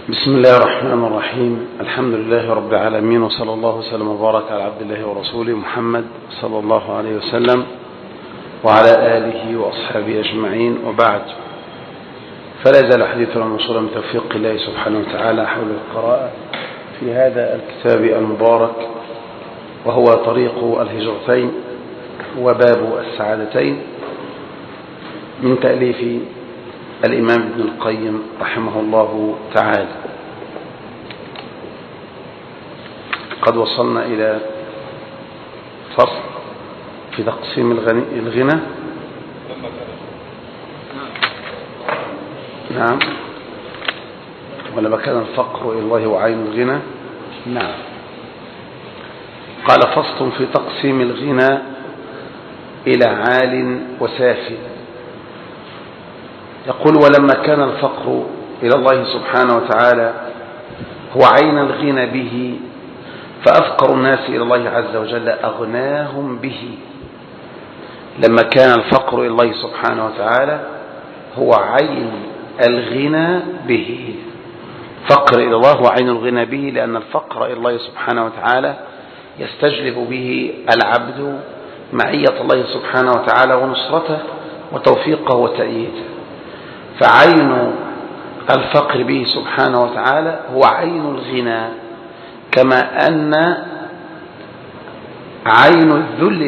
بسم الله الرحمن الرحيم. الحمد لله رب العالمين، وصلى الله وسلم وبارك على عبد الله ورسوله محمد صلى الله عليه وسلم وعلى آله وأصحابه أجمعين، وبعد. فلا يزال حديثنا موصولا من توفيق الله سبحانه وتعالى حول القراءة في هذا الكتاب المبارك، وهو طريق الهجرتين وباب السعادتين، من تأليف الإمام ابن القيم رحمه الله تعالى. قد وصلنا إلى فصل في تقسيم الغنى. نعم، ولما كان الفقر إلى الله وعين الغنى. نعم. قال: فصل في تقسيم الغنى إلى عال وسافل. يقول: ولما كان الفقر إلى الله سبحانه وتعالى هو عين الغنى به، فأفقر الناس إلى الله عز وجل أغناهم به. لما كان الفقر إلى الله سبحانه وتعالى هو عين الغنى به، فقر إلى الله هو عين الغنى به، لأن الفقر إلى الله سبحانه وتعالى يستجلب به العبد معية الله سبحانه وتعالى ونصرته وتوفيقه وتأييده. فعين الفقر به سبحانه وتعالى هو عين الغنى، كما أن عين الذل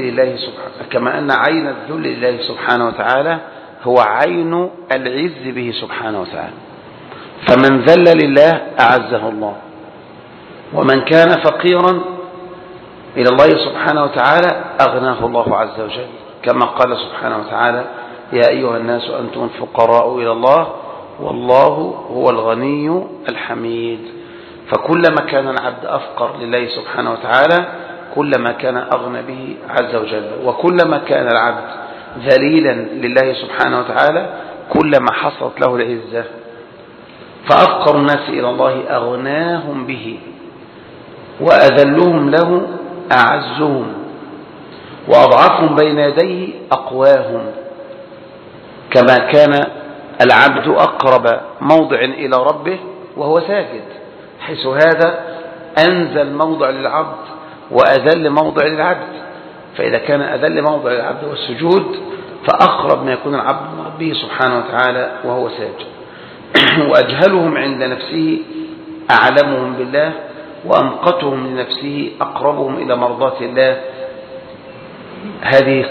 لله سبحانه وتعالى هو عين العز به سبحانه وتعالى. فمن ذل لله أعزه الله، ومن كان فقيرا إلى الله سبحانه وتعالى أغناه الله عز وجل، كما قال سبحانه وتعالى: يا أيها الناس أنتم الفقراء إلى الله والله هو الغني الحميد. فكلما كان العبد أفقر لله سبحانه وتعالى كلما كان أغنى به عز وجل، وكلما كان العبد ذليلا لله سبحانه وتعالى كلما حصلت له العزة. فأفقر الناس إلى الله أغناهم به، وأذلهم له أعزهم، وأضعفهم بين يديه أقواهم. كما كان العبد أقرب موضع إلى ربه وهو ساجد، حيث هذا أنزل موضع للعبد وأذل موضع للعبد. فإذا كان أذل موضع للعبد والسجود، فأقرب ما يكون العبد من ربه سبحانه وتعالى وهو ساجد. وأجهلهم عند نفسه أعلمهم بالله، وأمقتهم لنفسه أقربهم إلى مرضاة الله. هذه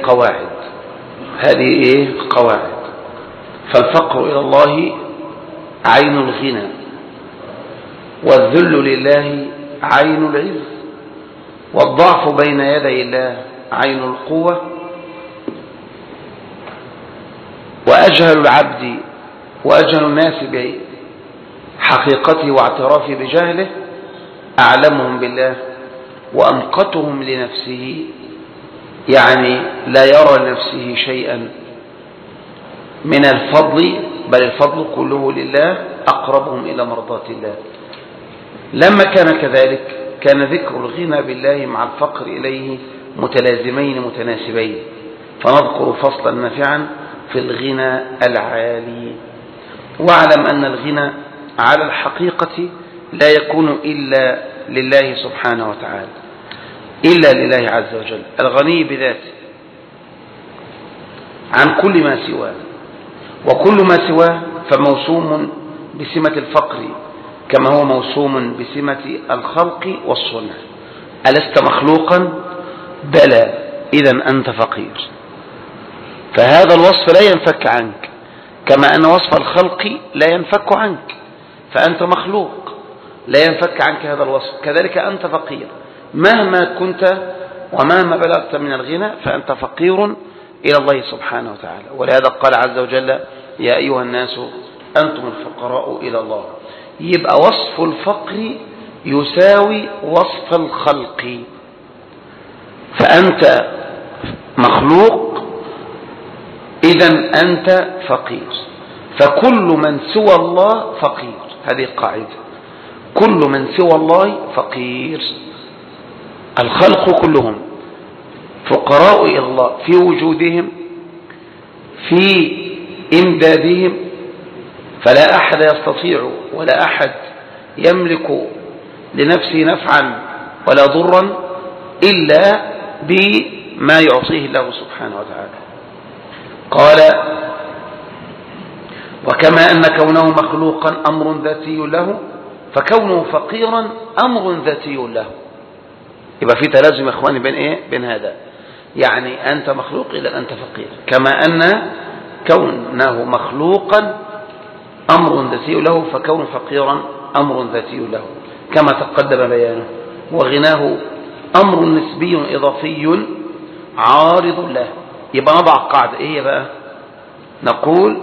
قواعد. فالفقر إلى الله عين الغنى، والذل لله عين العز، والضعف بين يدي الله عين القوة. وأجهل العبد وأجهل الناس بحقيقته واعترافه بجهله أعلمهم بالله، وأمقتهم لنفسه، يعني لا يرى لنفسه شيئا من الفضل، بل الفضل كله لله، أقربهم إلى مرضاة الله. لما كان كذلك كان ذكر الغنى بالله مع الفقر إليه متلازمين متناسبين. فنذكر فصلا نافعا في الغنى العالي. واعلم أن الغنى على الحقيقة لا يكون إلا لله سبحانه وتعالى، إلا لله عز وجل الغني بذاته عن كل ما سواه، وكل ما سواه فموسوم بسمة الفقر، كما هو موسوم بسمة الخلق والصنع. ألست مخلوقا؟ بلى، إذن أنت فقير. فهذا الوصف لا ينفك عنك، كما أن وصف الخلق لا ينفك عنك، فأنت مخلوق لا ينفك عنك هذا الوصف. كذلك أنت فقير مهما كنت ومهما بلغت من الغنى، فأنت فقير إلى الله سبحانه وتعالى. ولهذا قال عز وجل: يا أيها الناس أنتم الفقراء إلى الله. يبقى وصف الفقر يساوي وصف الخلق، فأنت مخلوق إذن أنت فقير. فكل من سوى الله فقير، هذه قاعدة، كل من سوى الله فقير. الخلق كلهم فقراء إلى الله في وجودهم، في إمدادهم، فلا أحد يستطيع ولا أحد يملك لنفسه نفعا ولا ضرا إلا بما يعطيه الله سبحانه وتعالى. قال: وكما أن كونه مخلوقا أمر ذاتي له، فكونه فقيرا أمر ذاتي له. يبقى في تلازم يا إخواني بين إيه؟ بين هذا، يعني أنت مخلوق إلى أنت فقير، كما أن كونه مخلوقا أمر ذاتي له، فكونه فقيرا أمر ذاتي له كما تقدم بيانه. وغناه أمر نسبي إضافي عارض له. يبقى نضع قاعدة، إيه بقى؟ نقول: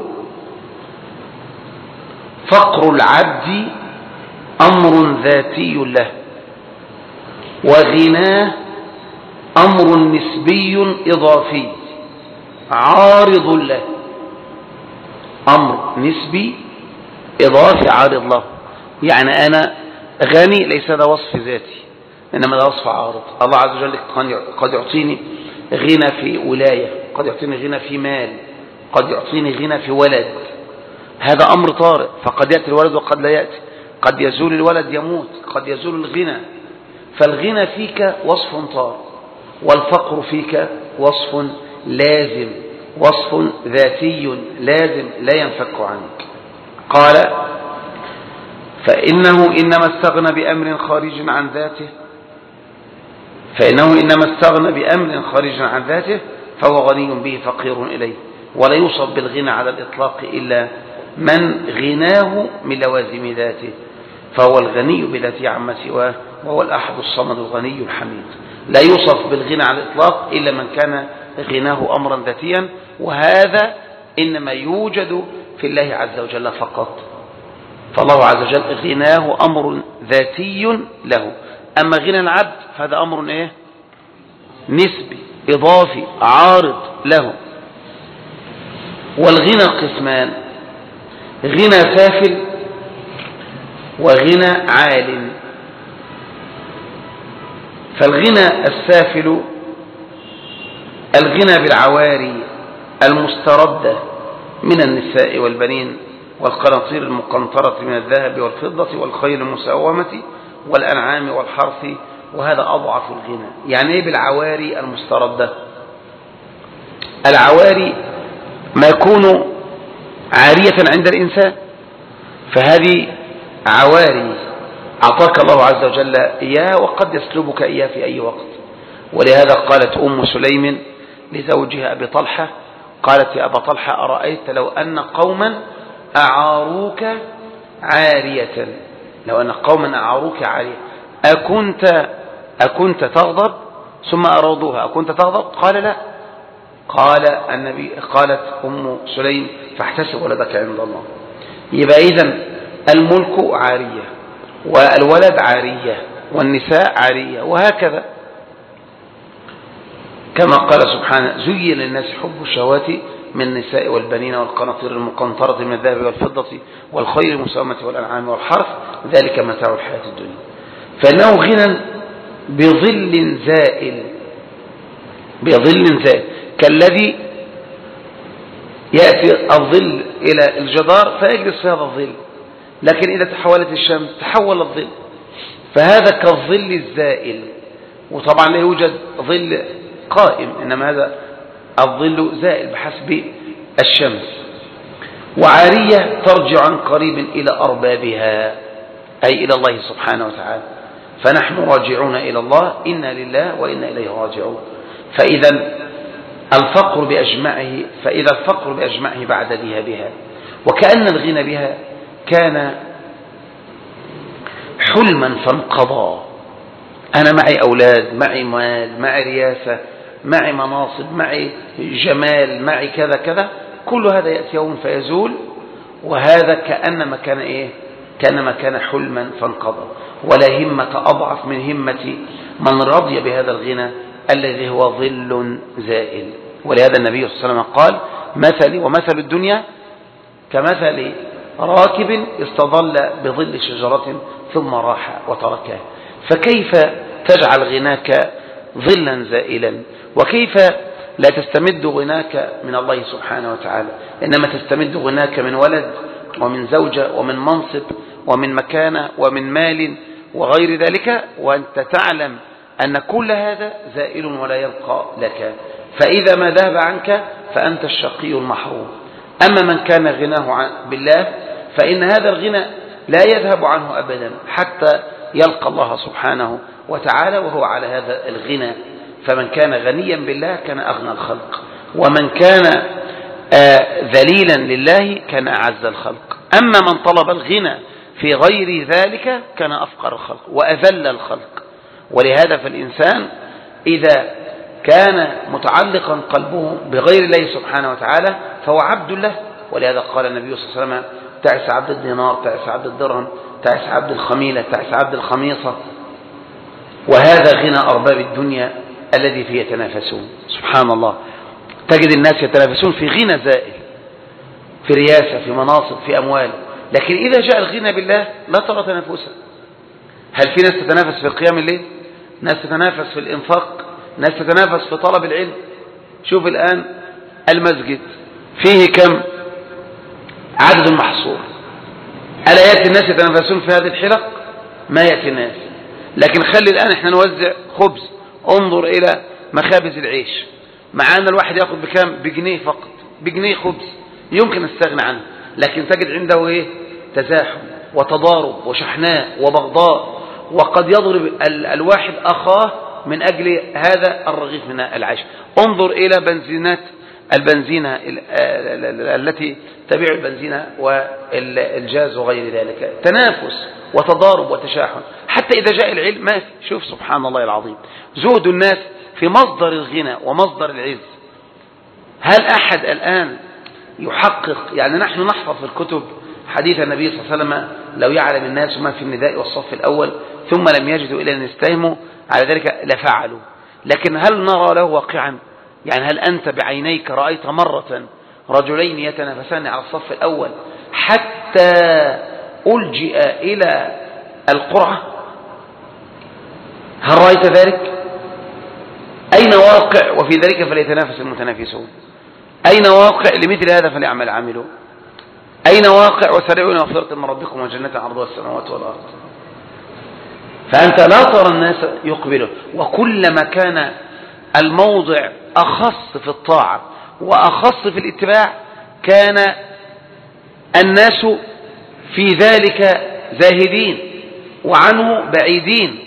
فقر العبد أمر ذاتي له، وغناه أمر نسبي إضافي عارض له. أمر نسبي إضافي عارض له، يعني أنا غني ليس هذا وصف ذاتي، إنما ده وصف عارض. الله عز وجل قد يعطيني غنى في ولاية، قد يعطيني غنى في مال، قد يعطيني غنى في ولد، هذا أمر طارئ، فقد يأتي الولد وقد لا يأتي، قد يزول الولد يموت، قد يزول الغنى. فالغنى فيك وصف طارئ، والفقر فيك وصف لازم، وصف ذاتي لازم لا ينفك عنك. قال: فإنه إنما استغنى بأمر خارج عن ذاته، فهو غني به فقير إليه، ولا يوصف بالغنى على الإطلاق إلا من غناه من لوازم ذاته، فهو الغني بذاته عما سواه، وهو الأحد الصمد الغني الحميد. لا يوصف بالغنى على الإطلاق إلا من كان غناه أمرا ذاتيا، وهذا إنما يوجد في الله عز وجل فقط. فالله عز وجل غناه أمر ذاتي له، أما غنى العبد فهذا أمر إيه؟ نسبي إضافي عارض له. والغنى قسمان: غنى سافل وغنى عال. فالغنى السافل الغنى بالعواري المستردة من النساء والبنين والقناطير المقنطرة من الذهب والفضة والخيل المسومة والأنعام والحرث، وهذا أضعف الغنى. يعني إيه بالعواري المستردة؟ العواري ما يكون عارية عند الإنسان، فهذه عواري أعطاك الله عز وجل إياه، وقد يسلبك إياه في أي وقت. ولهذا قالت أم سليم لزوجها أبي طلحة، قالت: يا أبا طلحة، أرأيت لو أن قوما أعاروك عارية، لو أن قوما أعاروك عارية أكنت تغضب؟ ثم أرادوها أكنت تغضب؟ قال: لا. قالت أم سليم: فاحتسب ولدك عند الله. يبقى إذن الملك عارية، والولد عارية، والنساء عارية، وهكذا. كما قال سبحانه: زين للناس حب الشهوات من النساء والبنين والقناطير المقنطرة من الذهب والفضة والخيل المسومة والأنعام والحرث، ذلك متاع الحياة الدنيا. فإنه غنى بظل زائل، كالذي يأتي الظل إلى الجدار فيجلس في هذا الظل، لكن إذا تحولت الشمس تحول الظل، فهذا كالظل الزائل. وطبعا لا يوجد ظل قائم، إنما هذا الظل زائل بحسب الشمس. وعارية ترجع عن قريب إلى أربابها، أي إلى الله سبحانه وتعالى. فنحن راجعون إلى الله، إنا لله وإنا إليه راجعون. فإذا الفقر بأجمعه بعد ذهابها، وكأن الغنى بها كان حلما فانقضى. أنا معي أولاد، معي مال، معي رياسة، معي مناصب، معي جمال، معي كذا كذا، كل هذا يأتي يوم فيزول، وهذا كأنما كان إيه؟ كأنما كان حلما فانقضى. ولا همة أضعف من همة من رضي بهذا الغنى الذي هو ظل زائل. ولهذا النبي صلى الله عليه وسلم قال: مثلي ومثل الدنيا كمثل راكب استظل بظل شجرة ثم راح وتركها. فكيف تجعل غناك ظلا زائلا؟ وكيف لا تستمد غناك من الله سبحانه وتعالى، إنما تستمد غناك من ولد ومن زوجة ومن منصب ومن مكانة ومن مال وغير ذلك، وأنت تعلم أن كل هذا زائل ولا يبقى لك، فإذا ما ذهب عنك فأنت الشقي المحروم. أما من كان غناه بالله فإن هذا الغنى لا يذهب عنه أبدا حتى يلقى الله سبحانه وتعالى وهو على هذا الغنى. فمن كان غنيا بالله كان أغنى الخلق، ومن كان ذليلا لله كان أعز الخلق. أما من طلب الغنى في غير ذلك كان أفقر الخلق وأذل الخلق. ولهذا فالإنسان إذا كان متعلقا قلبه بغير الله سبحانه وتعالى فهو عبد له. ولهذا قال النبي صلى الله عليه وسلم: تعس عبد الدينار، تعس عبد الدرهم، تعس عبد الخميلة، تعس عبد الخميصة. وهذا غنى أرباب الدنيا الذي فيه يتنافسون. سبحان الله، تجد الناس يتنافسون في غنى زائل، في رياسة، في مناصب، في أموال. لكن إذا جاء الغنى بالله لا ترى تنافسا. هل في ناس تتنافس في قيام الليل؟ ناس تتنافس في الإنفاق، ناس تتنافس في طلب العلم. شوف الآن المسجد فيه كم عدد محصور، ألا يأتي الناس يتنافسون في هذه الحلق؟ ما يأتي الناس. لكن خلي الآن احنا نوزع خبز، انظر إلى مخابز العيش، مع أن الواحد يأخذ بكام؟ بجنيه فقط، بجنيه خبز يمكن نستغنى عنه، لكن تجد عنده ايه؟ تزاحم وتضارب وشحناء وبغضاء، وقد يضرب الواحد أخاه من أجل هذا الرغيف من العيش. انظر إلى البنزينة التي تبيع البنزينة والجاز وغير ذلك، تنافس وتضارب وتشاحن. حتى إذا جاء العلم ما في. شوف سبحان الله العظيم، زهد الناس في مصدر الغنى ومصدر العز. هل أحد الآن يحقق؟ يعني نحن نحفظ في الكتب حديث النبي صلى الله عليه وسلم: لو يعلم الناس ما في النداء والصف الأول ثم لم يجدوا إلا أن يستهموا على ذلك لفعلوا. لكن هل نرى له واقعا؟ يعني هل أنت بعينيك رأيت مرة رجلين يتنافسان على الصف الأول حتى ألجئ إلى القرعة؟ هل رأيت ذلك؟ أين واقع وفي ذلك فليتنافس المتنافسون؟ أين واقع لمثل هذا فليعمل عاملون؟ أين واقع وسارعوا إلى مغفرة من ربكم وجنة عرضها السماوات والأرض؟ فأنت لا ترى الناس يقبلون. وكلما كان الموضع أخص في الطاعة وأخص في الاتباع كان الناس في ذلك زاهدين وعنه بعيدين.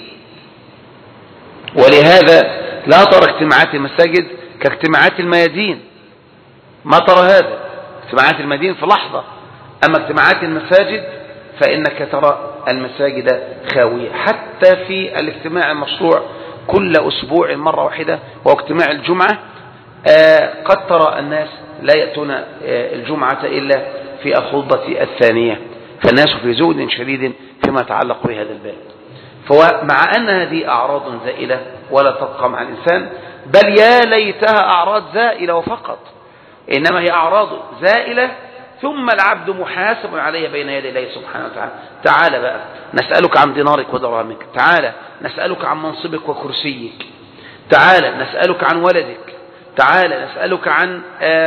ولهذا لا ترى اجتماعات المساجد كاجتماعات الميادين، ما ترى هذا. اجتماعات الميادين في لحظة، أما اجتماعات المساجد فإنك ترى المساجد خاوية. حتى في الاجتماع المشروع كل أسبوع مرة واحدة وهو اجتماع الجمعة، قد ترى الناس لا يأتون الجمعة إلا في الخطبة الثانية، فالناس في زهد شديد فيما يتعلق بهذا الباب. فمع أن هذه أعراض زائلة ولا تبقى مع الإنسان، بل يا ليتها أعراض زائلة وفقط، إنما هي أعراض زائلة ثم العبد محاسب عليها بين يدي الله سبحانه وتعالى. تعال بقى نسألك عن دينارك ودرهمك، تعال نسألك عن منصبك وكرسيك، تعال نسألك عن ولدك، تعال نسألك عن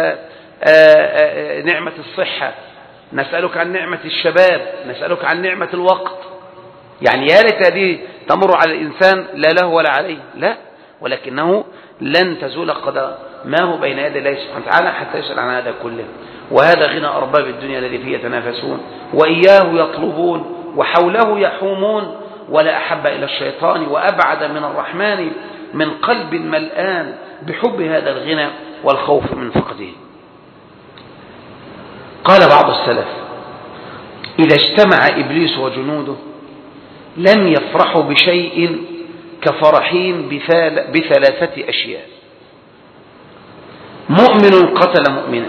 نعمة الصحة، نسألك عن نعمة الشباب، نسألك عن نعمة الوقت. يعني يا ليت هذه تمر على الإنسان لا له ولا عليه، لا، ولكنه لن تزول قدماه بين يدي الله سبحانه وتعالى حتى يسأل عن هذا كله. وهذا غنى أرباب الدنيا الذي فيه يتنافسون وإياه يطلبون وحوله يحومون، ولا أحب إلى الشيطان وأبعد من الرحمن من قلب ملآن بحب هذا الغنى والخوف من فقده. قال بعض السلف: إذا اجتمع إبليس وجنوده لم يفرحوا بشيء كفرحين بثلاثة أشياء: مؤمن قتل مؤمنا،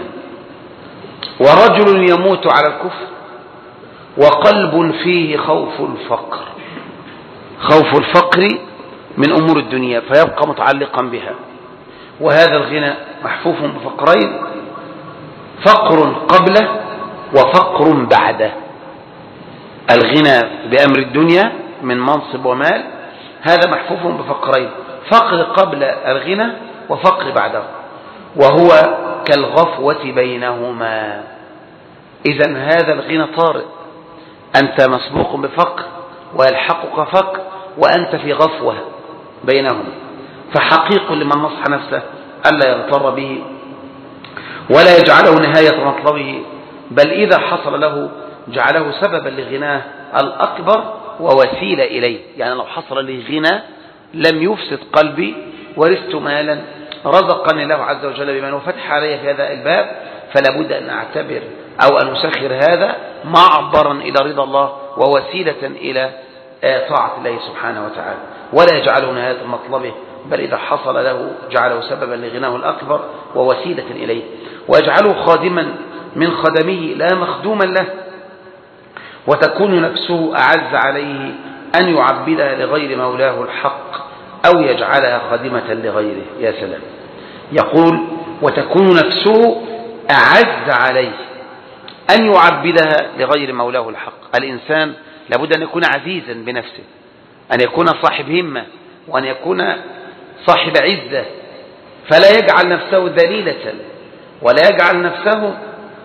ورجل يموت على الكفر، وقلب فيه خوف الفقر. خوف الفقر من أمور الدنيا فيبقى متعلقا بها. وهذا الغنى محفوف بفقرين: فقر قبله وفقر بعده. الغنى بأمر الدنيا من منصب ومال هذا محفوف بفقرين: فقر قبل الغنى وفقر بعده، وهو كالغفوة بينهما. إذن هذا الغنى طارئ، أنت مسبوق بفقر ويلحقك فقر وأنت في غفوة بينهم، فحقيق لمن نصح نفسه ألا يغتر به ولا يجعله نهاية مطلبه، بل إذا حصل له جعله سببا لغناه الأكبر ووسيلة إليه. يعني لو حصل لي غنى لم يفسد قلبي، ورثت مالا رزقني الله عز وجل بمن وفتح علي في هذا الباب، فلا بد أن أعتبر أو أن أسخر هذا معبرا إلى رضا الله ووسيلة إلى طاعة الله سبحانه وتعالى، ولا يجعله نهاية مطلبه، بل إذا حصل له جعله سببا لغناه الأكبر ووسيلة إليه، ويجعله خادما من خدمه لا مخدوما له، وتكون نفسه أعز عليه أن يعبدها لغير مولاه الحق أو يجعلها خادمة لغيره. يا سلام، يقول وتكون نفسه أعز عليه أن يعبدها لغير مولاه الحق. الإنسان لابد أن يكون عزيزا بنفسه، أن يكون صاحب همة، وأن يكون صاحب عزة، فلا يجعل نفسه ذليلة ولا يجعل نفسه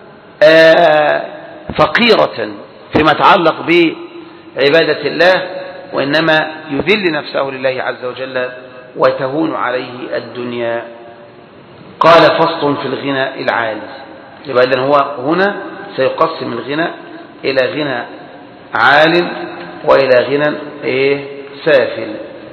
فقيرة فيما يتعلق بعبادة الله، وإنما يذل نفسه لله عز وجل وتهون عليه الدنيا. قال فصل في الغنى العالي. يبقى إذن هو هنا سيقسم الغنى إلى غنى عال وإلى غنى سافل.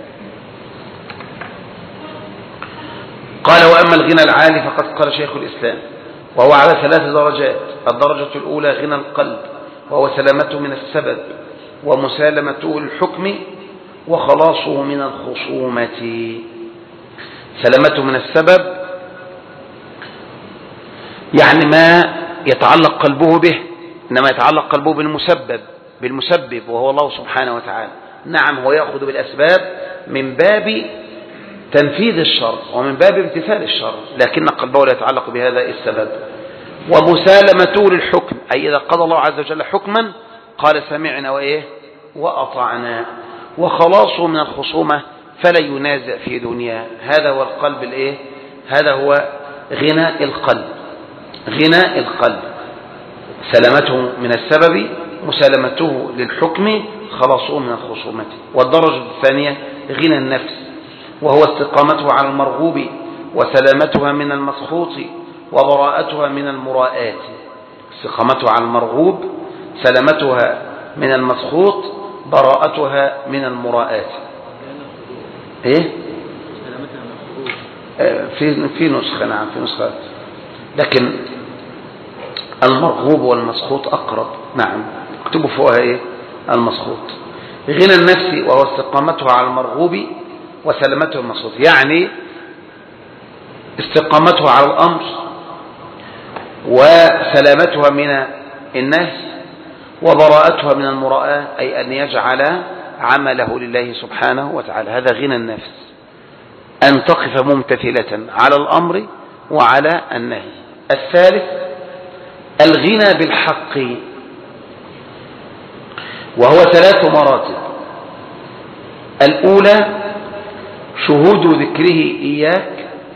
قال وأما الغنى العالي فقد قال شيخ الإسلام وهو على 3 درجات. الدرجة الأولى غنى القلب، وهو سلامته من السبب ومسالمته للحكم وخلاصه من الخصومة. سلامته من السبب يعني ما يتعلق قلبه به، إنما يتعلق قلبه بالمسبب وهو الله سبحانه وتعالى. نعم، هو يأخذ بالأسباب من باب تنفيذ الشر ومن باب امتثال الشر، لكن قلبه لا يتعلق بهذا السبب. ومسالمته للحكم، أي إذا قضى الله عز وجل حكما قال سمعنا وأطعنا. وخلاصه من الخصومة فلا ينازع في دنيا. هذا هو القلب هذا هو غنى القلب. غنى القلب سلامته من السبب، مسالمته للحكم، خلاصه من الخصومة. والدرجة الثانية غنى النفس، وهو استقامته على المرغوب وسلامتها من المسخوط وبراءتها من المراءات. استقامتها على المرغوب، سلامتها من المسخوط، براءتها من المراءات. في نسخة، نعم في نسخة، لكن المرغوب والمسخوط أقرب. نعم، اكتبوا فوقها المسخوط. غنى النفس وهو استقامتها على المرغوب وسلامته المسخوط، يعني استقامتها على الأمر وسلامتها من النهي وبراءتها من المراءة، أي أن يجعل عمله لله سبحانه وتعالى. هذا غنى النفس، أن تقف ممتثلة على الأمر وعلى النهي. الثالث الغنى بالحق، وهو 3 مراتب. الأولى شهود ذكره إياك،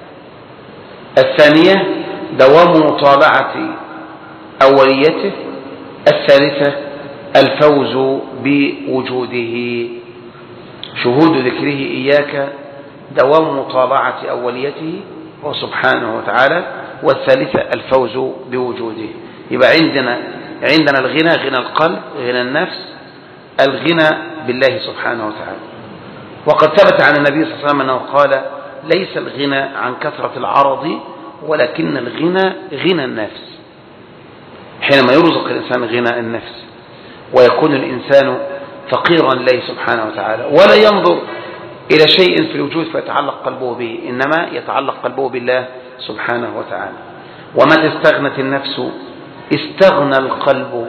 الثانية دوام مطالعة أوليته، الثالثة الفوز بوجوده. شهود ذكره إياك، دوام مطالعة أوليته وسبحانه وتعالى، والثالثة الفوز بوجوده. يبقى عندنا الغنى، غنى القلب، غنى النفس، الغنى بالله سبحانه وتعالى. وقد ثبت عن النبي صلى الله عليه وسلم أنه قال ليس الغنى عن كثرة العرض ولكن الغنى غنى النفس. حينما يرزق الإنسان غنى النفس ويكون الإنسان فقيرا لله سبحانه وتعالى ولا ينظر إلى شيء في الوجود فيتعلق قلبه به، إنما يتعلق قلبه بالله سبحانه وتعالى. ومتى استغنت النفس استغنى القلب.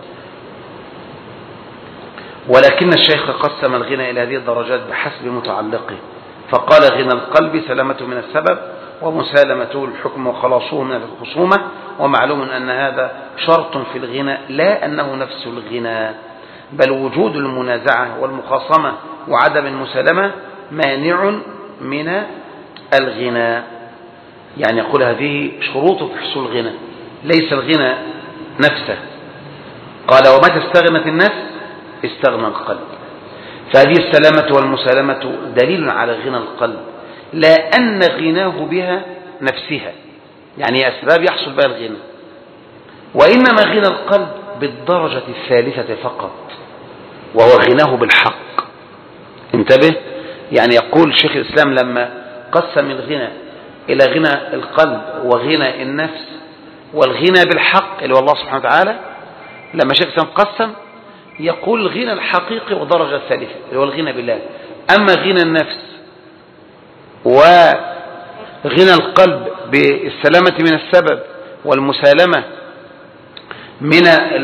ولكن الشيخ قسم الغنى إلى هذه الدرجات بحسب متعلقه، فقال غنى القلب سلامته من السبب ومسالمته الحكم وخلاصه من الخصومة. ومعلوم أن هذا شرط في الغنى، لا أنه نفس الغنى، بل وجود المنازعة والمخاصمة وعدم المسالمة مانع من الغنى. يعني يقول هذه شروط في حصول الغنى، ليس الغنى نفسه. قال ومتى استغنت النفس استغنى القلب. فهذه السلامة والمسالمة دليل على غنى القلب، لا أن غناه بها نفسها، يعني أسباب يحصل بها الغنى، وإنما غنى القلب بالدرجة الثالثة فقط، وهو غناه بالحق. انتبه، يعني يقول شيخ الإسلام لما قسم الغنى إلى غنى القلب وغنى النفس والغنى بالحق اللي هو الله سبحانه وتعالى، لما شيخ الإسلام قسم يقول الغنى الحقيقي والدرجة الثالثة اللي هو الغنى بالله. أما غنى النفس وغنى القلب بالسلامة من السبب والمسالمة من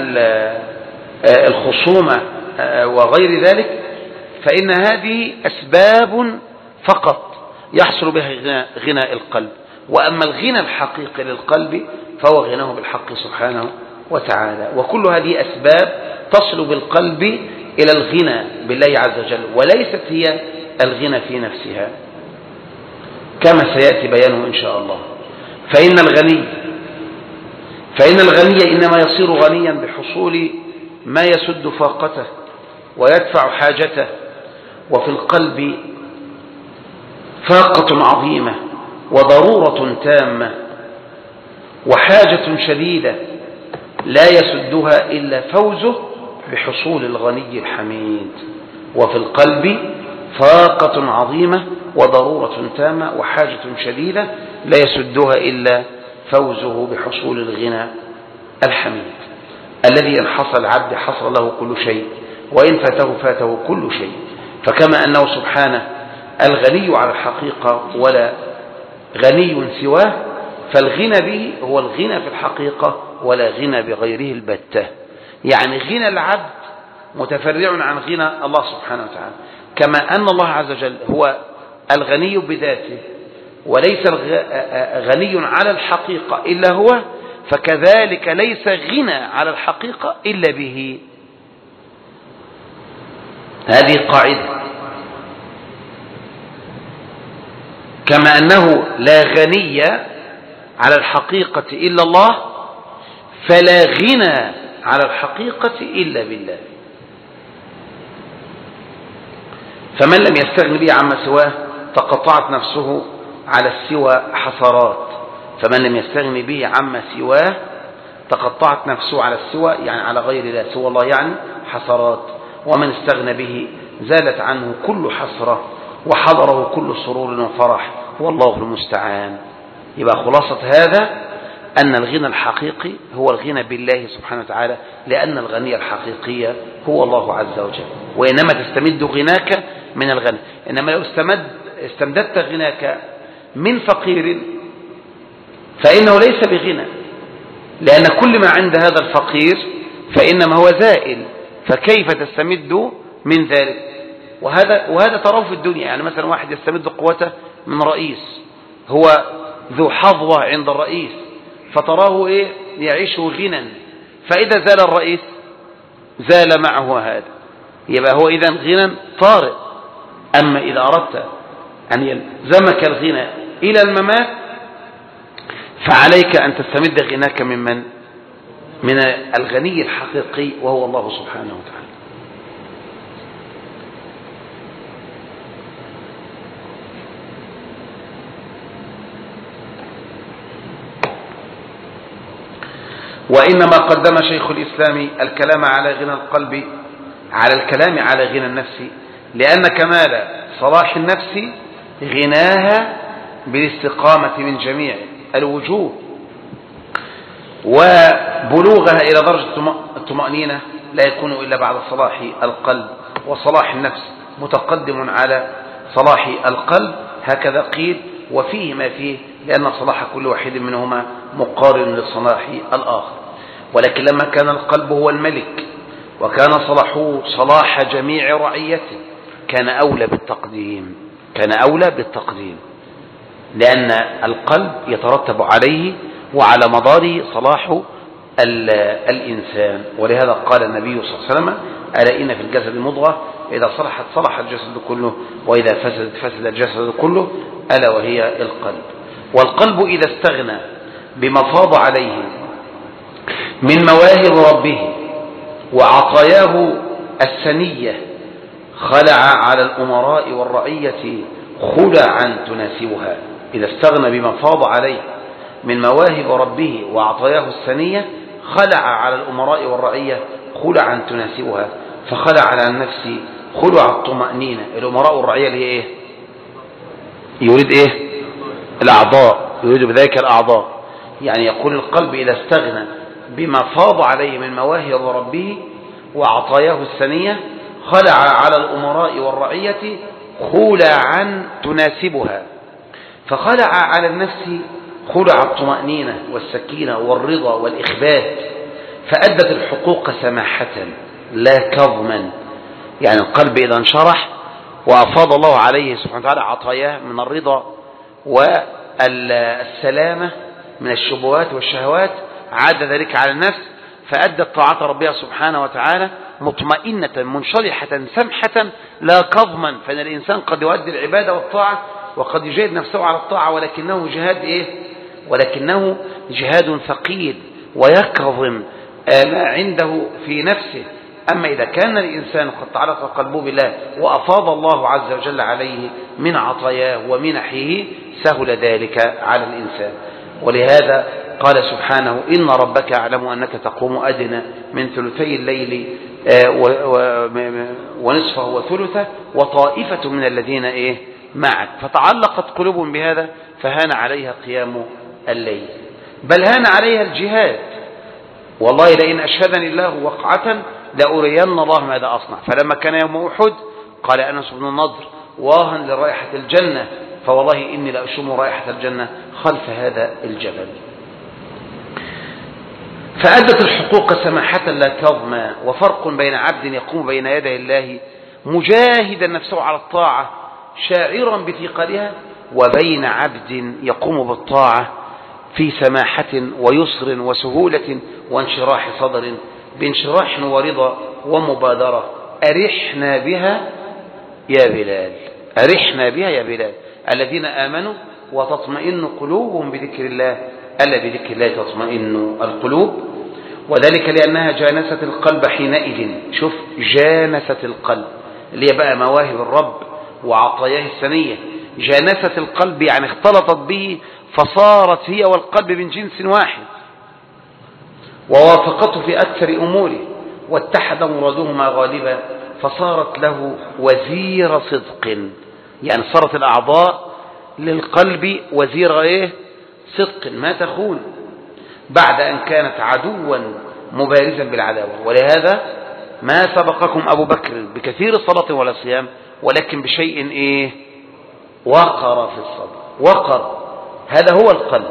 الخصومة وغير ذلك، فإن هذه أسباب فقط يحصل بها غنى القلب. وأما الغنى الحقيقي للقلب فهو غناه بالحق سبحانه وتعالى. وكل هذه أسباب تصل بالقلب إلى الغنى بالله عز وجل، وليست هي الغنى في نفسها كما سيأتي بيانه إن شاء الله. فإن الغني إنما يصير غنيا بحصول ما يسد فاقته ويدفع حاجته. وفي القلب فاقة عظيمة وضرورة تامة وحاجة شديدة لا يسدها إلا فوزه بحصول الغني الحميد. وفي القلب فاقة عظيمة وضرورة تامة وحاجة شديدة لا يسدها إلا فوزه بحصول الغنى الحميد، الذي إن حصل العبد حصل له كل شيء، وإن فاته فاته كل شيء. فكما أنه سبحانه الغني على الحقيقة ولا غني سواه، فالغنى به هو الغنى في الحقيقة ولا غنى بغيره البتة. يعني غنى العبد متفرع عن غنى الله سبحانه وتعالى، كما أن الله عز وجل هو الغني بذاته وليس غني على الحقيقة إلا هو، فكذلك ليس غنى على الحقيقة إلا به. هذه قاعدة. كما أنه لا غني على الحقيقة إلا الله، فلا غنى على الحقيقة إلا بالله. فمن لم يستغن به عما سواه تقطعت نفسه على السوى حسرات. فمن لم يستغن به عما سواه تقطعت نفسه على السوى، يعني على غير الله سوى الله، يعني حسرات. ومن استغنى به زالت عنه كل حسرة وحضره كل سرور وفرح، والله المستعان. يبقى خلاصة هذا أن الغنى الحقيقي هو الغنى بالله سبحانه وتعالى، لأن الغني الحقيقي هو الله عز وجل. وإنما تستمد غناك من الغنى، إنما لو استمددت غناك من فقير فإنه ليس بغنى، لأن كل ما عند هذا الفقير فإنما هو زائل، فكيف تستمد من ذلك؟ وهذا تراه في الدنيا. يعني مثلا واحد يستمد قوته من رئيس، هو ذو حظوة عند الرئيس، فتراه يعيش غنى، فإذا زال الرئيس زال معه هذا، يبقى هو إذن غنى طارئ. أما إذا أردت أن يلزمك الغنى إلى الممات فعليك أن تستمد غناك من الغني الحقيقي وهو الله سبحانه وتعالى. وإنما قدم شيخ الإسلام الكلام على غنى القلب على الكلام على غنى النفس، لأن كمال صلاح النفس غناها بالاستقامة من جميع الوجوه، وبلوغها إلى درجة الطمأنينة لا يكون إلا بعد صلاح القلب. وصلاح النفس متقدم على صلاح القلب، هكذا قيل، وفيه ما فيه، لأن صلاح كل واحد منهما مقارن لصلاح الآخر. ولكن لما كان القلب هو الملك وكان صلاحه صلاح جميع رعيته كان أولى بالتقديم، لأن القلب يترتب عليه وعلى مداره صلاح الإنسان. ولهذا قال النبي صلى الله عليه وسلم: ألا إن في الجسد مضغة إذا صلحت صلح الجسد كله وإذا فسدت فسد الجسد كله، ألا وهي القلب. والقلب إذا استغنى بما فاض عليه من مواهب ربه وعطاياه السنية خلع على الأمراء والرعية خلعا تناسبها. إذا استغنى بما فاض عليه من مواهب ربه وعطاياه السنية خلع على الأمراء والرعية خلعا تناسبها، فخلع على النفس خلع الطمأنينة. الأمراء والرعية اللي هي إيه؟ يريد إيه؟ الأعضاء، يريد بذلك الأعضاء. يعني يقول القلب إذا استغنى بما فاض عليه من مواهب ربه وعطاياه السنية خلع على الأمراء والرعية خلعا تناسبها، فخلع على النفس خلع الطمأنينة والسكينة والرضا والإخبات، فأدت الحقوق سماحة لا كظما. يعني القلب إذا انشرح وأفاض الله عليه سبحانه وتعالى عطاياه من الرضا والسلامة من الشبهات والشهوات عاد ذلك على النفس، فأدت طاعة ربها سبحانه وتعالى مطمئنة منشرحة سمحة لا كظما. فإن الإنسان قد يؤدي العبادة والطاعة وقد يجاهد نفسه على الطاعة، ولكنه جهاد إيه؟ ولكنه جهاد ثقيل ويكظم ما عنده في نفسه. أما إذا كان الإنسان قد تعلق قلبه بالله وأفاض الله عز وجل عليه من عطاياه ومنحه سهل ذلك على الإنسان. ولهذا قال سبحانه إن ربك يعلم أنك تقوم أدنى من ثلثي الليل ونصفه وثلثه وطائفة من الذين إيه معك، فتعلقت قلوبهم بهذا فهان عليها قيام الليل، بل هان عليها الجهاد. والله لئن أشهدني الله وقعة لأرين الله ماذا أصنع. فلما كان يوم أحد قال أنس بن النضر واها لرائحة الجنة فوالله إني لأشم رائحة الجنة خلف هذا الجبل. فأدت الحقوق سماحة لا كظما. وفرق بين عبد يقوم بين يدي الله مجاهدا نفسه على الطاعة شاعرا بثقلها، وبين عبد يقوم بالطاعة في سماحة ويسر وسهولة وانشراح صدر، بانشراح ورضا ومبادرة. أرحنا بها يا بلال، أرحنا بها يا بلال. الذين آمنوا وتطمئن قلوبهم بذكر الله، ألا بذكر الله تطمئن القلوب. وذلك لأنها جانست القلب حينئذ. شوف، جانست القلب اللي هي بقى مواهب الرب وعطاياه السنية. جانست القلب يعني اختلطت به فصارت هي والقلب من جنس واحد، ووافقته في أكثر أموره واتحد مرادهما غالبا، فصارت له وزير صدق. يعني صارت الأعضاء للقلب وزير إيه؟ صدق ما تخون، بعد أن كانت عدوا مبارزا بالعداوة. ولهذا ما سبقكم أبو بكر بكثير الصلاة ولا صيام، ولكن بشيء إيه؟ وقر في الصدر. وقر، هذا هو القلب.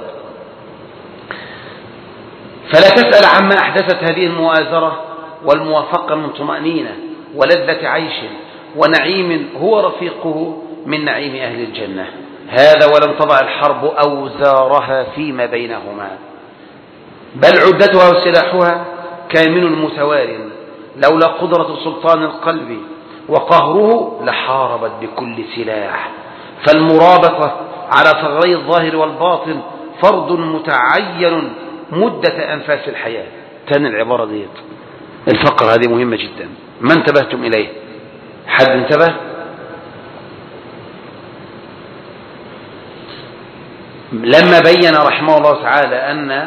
فلا تسأل عما أحدثت هذه المؤازرة والموافقة من طمأنينة ولذة عيش ونعيم هو رفيقه من نعيم أهل الجنة. هذا ولم تضع الحرب أوزارها فيما بينهما، بل عدتها وسلاحها كامن متوار. لولا قدرة سلطان القلب وقهره لحاربت بكل سلاح. فالمرابطة على ثغري الظاهر والباطن فرض متعين مدة أنفاس الحياة. تاني العبارة ديت، الفقرة هذه مهمة جدا، ما انتبهتم إليه؟ حد انتبه؟ لما بين رحمه الله تعالى أن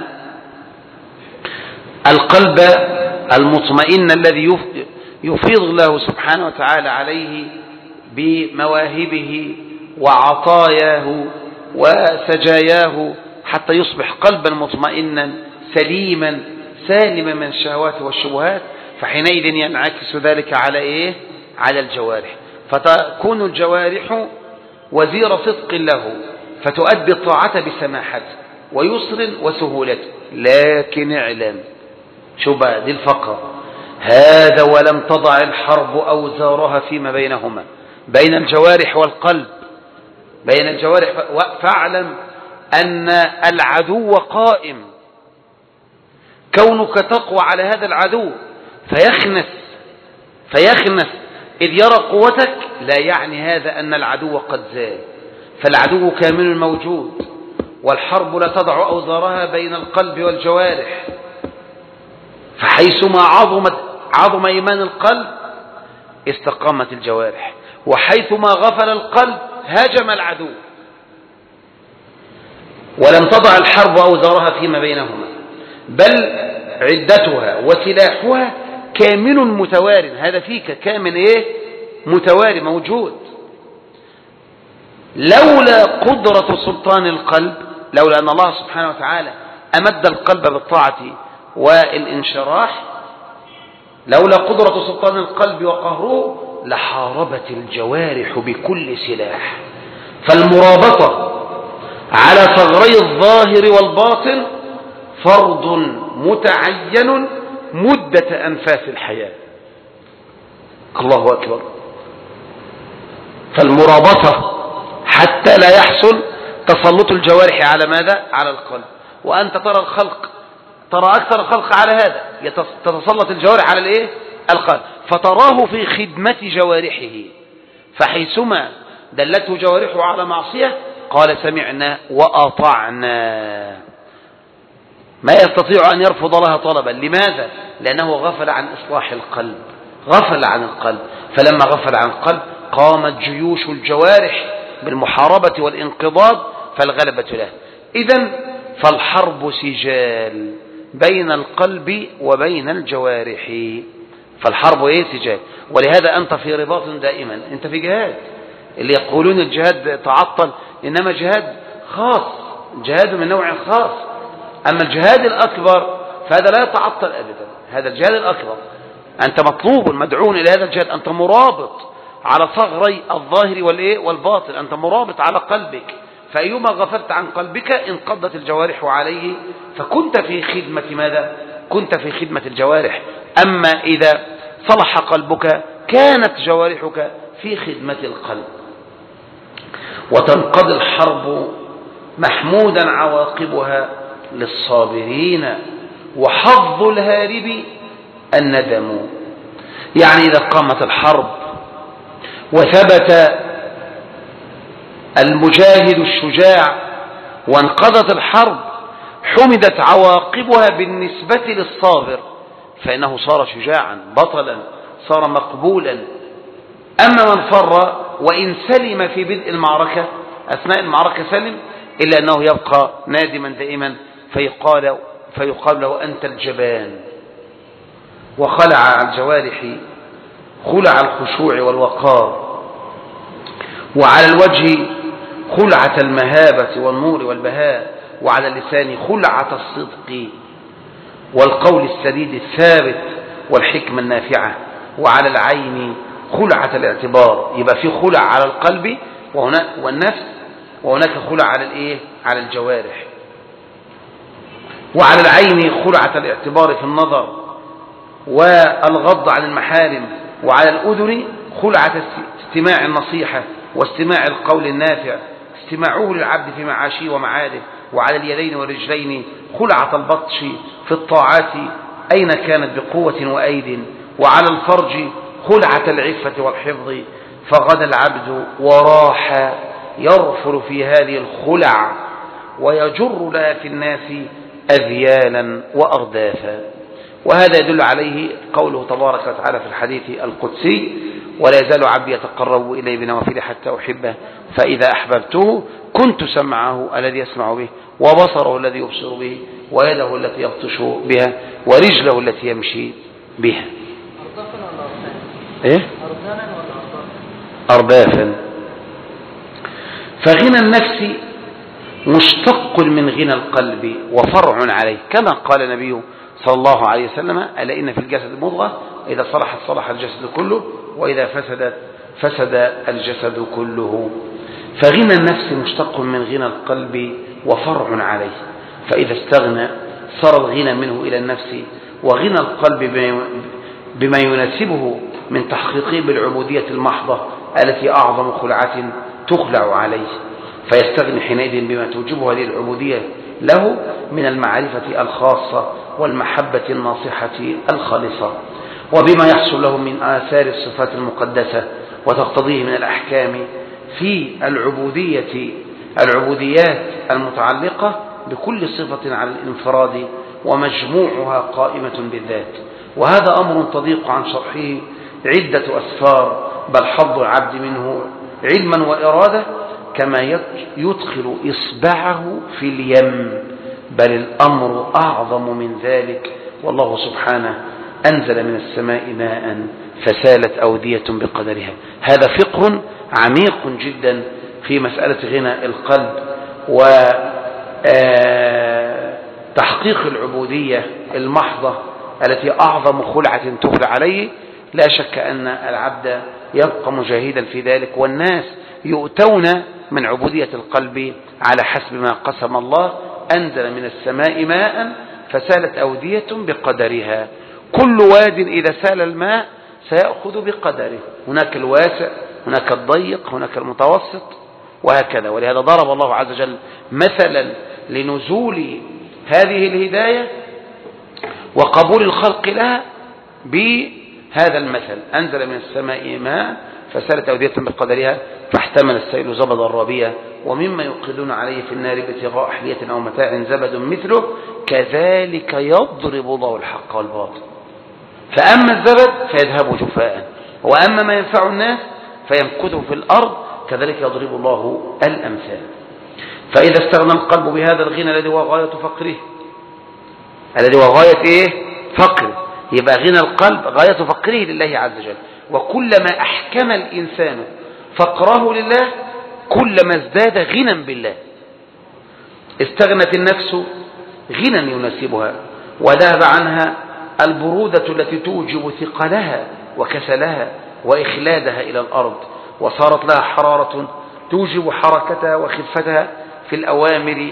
القلب المطمئن الذي يفيض الله سبحانه وتعالى عليه بمواهبه وعطاياه وسجاياه حتى يصبح قلبا مطمئنا سليما سالما من الشهوات والشبهات، فحينئذ ينعكس ذلك على إيه؟ على الجوارح، فتكون الجوارح وزير صدق له، فتؤدي الطاعة بسماحة ويسر وسهولة. لكن اعلم، شو بقى دي الفقرة، هذا ولم تضع الحرب أوزارها فيما بينهما، بين الجوارح والقلب، بين الجوارح. فاعلم أن العدو قائم، كونك تقوى على هذا العدو فيخنس إذ يرى قوتك، لا يعني هذا أن العدو قد زال، فالعدو كامل موجود، والحرب لا تضع أوزارها بين القلب والجوارح. فحيثما عظم إيمان القلب استقامت الجوارح، وحيثما غفل القلب هاجم العدو، ولم تضع الحرب أوزارها فيما بينهما، بل عدتها وسلاحها كامن متوار. هذا فيك كامن متواري موجود. لولا قدرة سلطان القلب، لولا أن الله سبحانه وتعالى أمد القلب بالطاعة والانشراح، لولا قدرة سلطان القلب وقهره لحاربت الجوارح بكل سلاح. فالمرابطة على ثغري الظاهر والباطن فرض متعين مدة أنفاس الحياة. الله أكبر. فالمرابطة حتى لا يحصل تسلط الجوارح على ماذا؟ على القلب. وأنت ترى أكثر الخلق على هذا، تتسلط الجوارح على القلب، فتراه في خدمة جوارحه، فحيثما دلته جوارحه على معصية قال سمعنا وأطعنا، ما يستطيع أن يرفض لها طلبا. لماذا؟ لأنه غفل عن إصلاح القلب، غفل عن القلب. فلما غفل عن القلب قامت جيوش الجوارح بالمحاربة والانقضاض فالغلبة له. إذن فالحرب سجال بين القلب وبين الجوارح، فالحرب سجال. ولهذا أنت في رباط دائما، أنت في جهاد. اللي يقولون الجهاد تعطل، إنما جهاد خاص، جهاد من نوع خاص. أما الجهاد الأكبر فهذا لا يتعطل أبدا. هذا الجهاد الأكبر أنت مطلوب مدعون إلى هذا الجهاد، أنت مرابط على ثغري الظاهر والباطن، أنت مرابط على قلبك. فأيما غفلت عن قلبك انقضت الجوارح عليه، فكنت في خدمة ماذا؟ كنت في خدمة الجوارح. أما إذا صلح قلبك كانت جوارحك في خدمة القلب. وتنقضي الحرب محمودا عواقبها للصابرين، وحظ الهارب الندم. يعني إذا قامت الحرب وثبت المجاهد الشجاع وانقضت الحرب حمدت عواقبها بالنسبة للصابر، فإنه صار شجاعا بطلا، صار مقبولا. أما من فر وإن سلم في بدء المعركة، أثناء المعركة سلم، إلا أنه يبقى نادما دائما، فيقال له أنت الجبان. وخلع عن الجوارح خلع الخشوع والوقار، وعلى الوجه خلعة المهابة والنور والبهاء، وعلى اللسان خلعة الصدق والقول السديد الثابت والحكمة النافعة، وعلى العين خلعة الاعتبار. يبقى في خلع على القلب والنفس، وهناك خلع على الجوارح. وعلى العين خلعة الاعتبار في النظر والغض عن المحارم، وعلى الأذن خلعة استماع النصيحة واستماع القول النافع، استماعه للعبد في معاشه ومعاده. وعلى اليدين والرجلين خلعة البطش في الطاعات أين كانت بقوة وأيد، وعلى الفرج خلعة العفة والحفظ. فغدا العبد وراح يرفل في هذه الخلع ويجر لها في الناس أذيالا وأردافا. وهذا يدل عليه قوله تبارك وتعالى في الحديث القدسي: ولا يزال عبدي يتقرب إلي بنوافل حتى أحبه، فإذا أحببته كنت سمعه الذي يسمع به، وبصره الذي يبصر به، ويده التي يبطش بها، ورجله التي يمشي بها. أردافا. فغنى النفس مشتق من غنى القلب وفرع عليه، كما قال النبي صلى الله عليه وسلم: ألا إن في الجسد مضغة إذا صلحت صلح الجسد كله، وإذا فسدت فسد الجسد كله. فغنى النفس مشتق من غنى القلب وفرع عليه، فإذا استغنى صار الغنى منه إلى النفس، وغنى القلب بما يناسبه من تحقيقه بالعبودية المحضة التي أعظم خلعة تخلع عليه، فيستغني حينئذ بما توجبه هذه العبودية له من المعرفة الخاصة والمحبة الناصحة الخالصة، وبما يحصل له من آثار الصفات المقدسة وتقتضيه من الأحكام في العبوديات المتعلقة بكل صفة على الانفراد، ومجموعها قائمة بالذات. وهذا أمر تضيق عن شرحه عدة أسفار، بل حظ العبد منه علما وإرادة كما يدخل إصبعه في اليم، بل الأمر أعظم من ذلك. والله سبحانه أنزل من السماء ماء فسالت أودية بقدرها. هذا فقه عميق جدا في مسألة غنى القلب وتحقيق العبودية المحضة التي أعظم خلعة تخلع عليه. لا شك أن العبد يبقى مجاهدا في ذلك، والناس يؤتون من عبودية القلب على حسب ما قسم الله. أنزل من السماء ماء فسالت أودية بقدرها. كل واد إذا سال الماء سيأخذ بقدره، هناك الواسع، هناك الضيق، هناك المتوسط، وهكذا. ولهذا ضرب الله عز وجل مثلا لنزول هذه الهداية وقبول الخلق لها بهذا المثل: أنزل من السماء ماء فسالت أودية بقدرها فاحتمل السيل زبدا رابيا ومما يوقدون عليه في النار ابتغاء حلية أو متاع زبد مثله كذلك يضرب الله الحق والباطل فأما الزبد فيذهب جفاء وأما ما ينفع الناس فيمكث في الأرض كذلك يضرب الله الأمثال. فإذا استغنى القلب بهذا الغنى الذي هو غاية فقره، الذي هو غاية فقره، يبقى غنى القلب غاية فقره لله عز وجل. وكلما أحكم الإنسان فقره لله كلما ازداد غنى بالله. استغنت النفس غنى يناسبها وذهب عنها البرودة التي توجب ثقلها وكسلها وإخلادها إلى الأرض، وصارت لها حرارة توجب حركتها وخفتها في الأوامر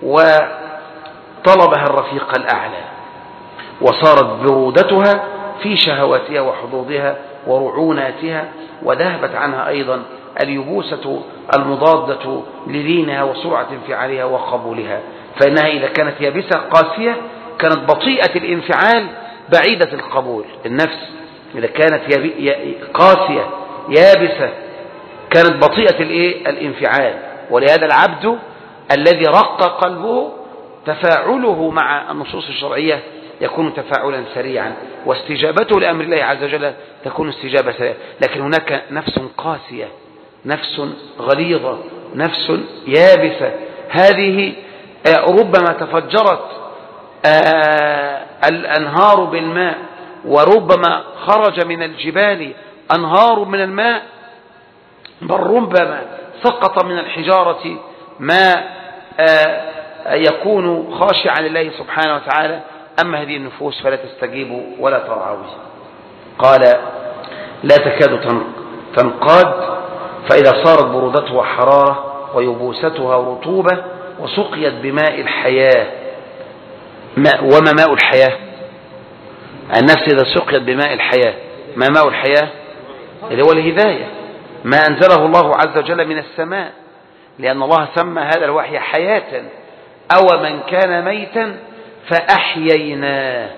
وطلبها الرفيق الأعلى، وصارت برودتها في شهواتها وحظوظها ورعوناتها، وذهبت عنها أيضا اليبوسة المضادة للينها وسرعة انفعالها وقبولها. فإنها إذا كانت يابسة قاسية كانت بطيئة الانفعال بعيدة القبول. النفس إذا كانت قاسية يابسة كانت بطيئة الانفعال. ولهذا العبد الذي رق قلبه تفاعله مع النصوص الشرعية يكون تفاعلا سريعا، واستجابته لأمر الله عز وجل تكون استجابة سريعة. لكن هناك نفس قاسية، نفس غليظة، نفس يابسة، هذه ربما تفجرت الأنهار بالماء، وربما خرج من الجبال أنهار من الماء، بل ربما سقط من الحجارة ما يكون خاشعا لله سبحانه وتعالى. أما هذه النفوس فلا تستجيب ولا ترعوي. قال: لا تكاد تنقاد، فإذا صارت برودتها حرارة ويبوستها رطوبة وسقيت بماء الحياة. وما ماء الحياة؟ النفس إذا سقيت بماء الحياة، ما ماء الحياة؟ اللي هو الهداية، ما أنزله الله عز وجل من السماء، لأن الله سمى هذا الوحي حياة. أو من كان ميتا فأحييناه.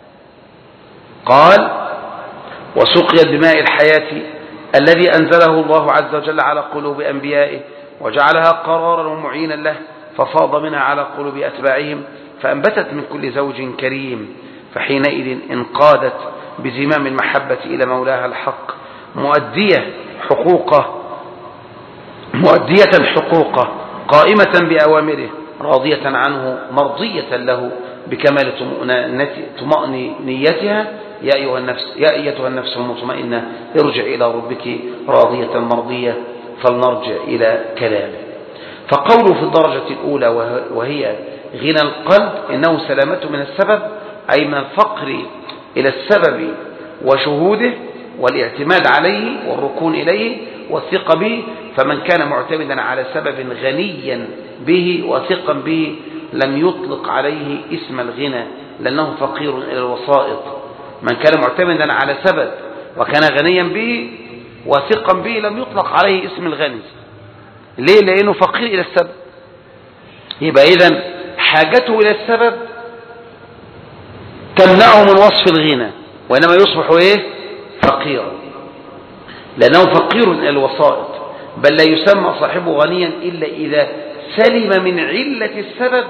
قال: وسقيت بماء الحياة الذي أنزله الله عز وجل على قلوب أنبيائه وجعلها قرارا ومعينا له، ففاض منها على قلوب أتباعهم فأنبتت من كل زوج كريم. فحينئذ انقادت بزمام المحبة إلى مولاها الحق مؤدية حقوقه قائمة بأوامره راضية عنه مرضية له بكمال طمأنينتها. يا أيتها النفس المطمئنة ارجع إلى ربك راضية مرضية، فلنرجع إلى كلامه. فقوله في الدرجة الأولى وهي غنى القلب إنه سلامته من السبب، أي من الفقر إلى السبب وشهوده والاعتماد عليه والركون إليه والثقة به. فمن كان معتمدا على سبب غنيا به وثقا به لم يطلق عليه اسم الغنى لأنه فقير إلى الوسائط. من كان معتمدا على سبب وكان غنيا به وثقا به لم يطلق عليه اسم الغني. ليه؟ لأنه فقير إلى السبب. يبقى إذن حاجته إلى السبب تمنعه من وصف الغنى، وإنما يصبح فقيرا، لأنه فقير إلى الوسائط. بل لا يسمى صاحبه غنيا إلا إذا سلم من علة السبب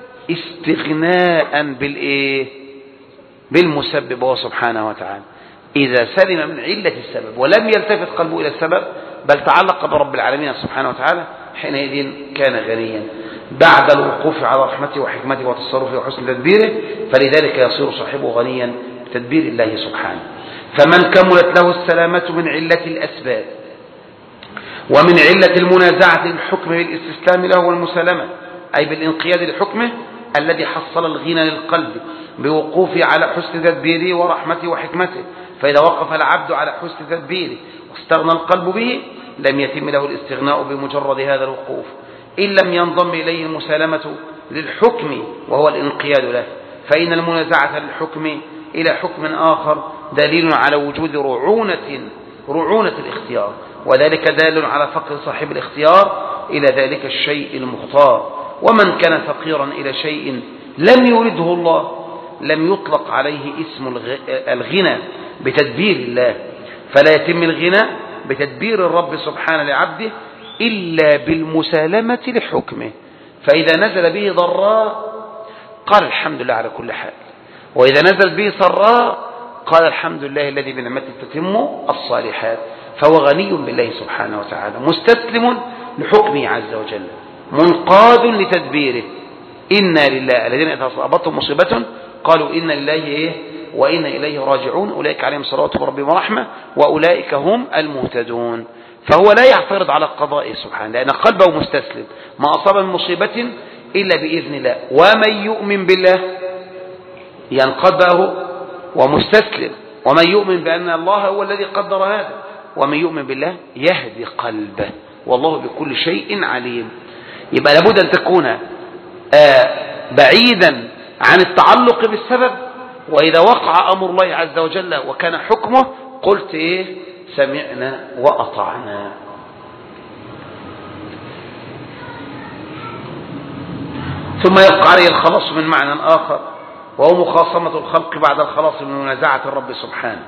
استغناء بالمسبب هو سبحانه وتعالى. إذا سلم من علة السبب ولم يلتفت قلبه إلى السبب بل تعلق برب العالمين سبحانه وتعالى، حينئذ كان غنيا بعد الوقوف على رحمته وحكمته وتصرفه وحسن تدبيره، فلذلك يصير صاحبه غنيا بتدبير الله سبحانه. فمن كملت له السلامة من علة الأسباب ومن علة المنازعة للحكم بالاستسلام له والمسالمة، أي بالانقياد لحكمه الذي حصل الغنى للقلب بوقوفه على حسن تدبيره ورحمته وحكمته، فإذا وقف العبد على حسن تدبيره واستغنى القلب به لم يتم له الاستغناء بمجرد هذا الوقوف، إن لم ينضم إليه المسالمة للحكم وهو الانقياد له، فإن المنازعة للحكم إلى حكم آخر دليل على وجود رعونة الاختيار، وذلك دال على فقر صاحب الاختيار إلى ذلك الشيء المختار. ومن كان فقيرا إلى شيء لم يرده الله لم يطلق عليه اسم الغنى بتدبير الله، فلا يتم الغنى بتدبير الرب سبحانه لعبده إلا بالمسالمة لحكمه، فإذا نزل به ضراء قال الحمد لله على كل حال، وإذا نزل به سراء قال الحمد لله الذي بنعمته تتم الصالحات، فهو غني بالله سبحانه وتعالى مستسلم لحكمه عز وجل منقاد لتدبيره. إنا لله الذين إذا أصابتهم مصيبة قالوا إنا لله وإنا إليه راجعون أولئك عليهم صلوات من ربهم ورحمة وأولئك هم المهتدون. فهو لا يعترض على قضائه سبحانه لأن قلبه مستسلم، ما أصاب من مصيبة إلا بإذن الله. ومن يؤمن بالله ينقاد بقى ومستسلم، ومن يؤمن بأن الله هو الذي قدر هذا، ومن يؤمن بالله يهدي قلبه والله بكل شيء عليم. يبقى لابد أن تكون بعيدا عن التعلق بالسبب، وإذا وقع أمر الله عز وجل وكان حكمه قلت سمعنا وأطعنا. ثم يبقى عليه الخلاص من معنى آخر وهو مخاصمة الخلق بعد الخلاص من منازعة الرب سبحانه،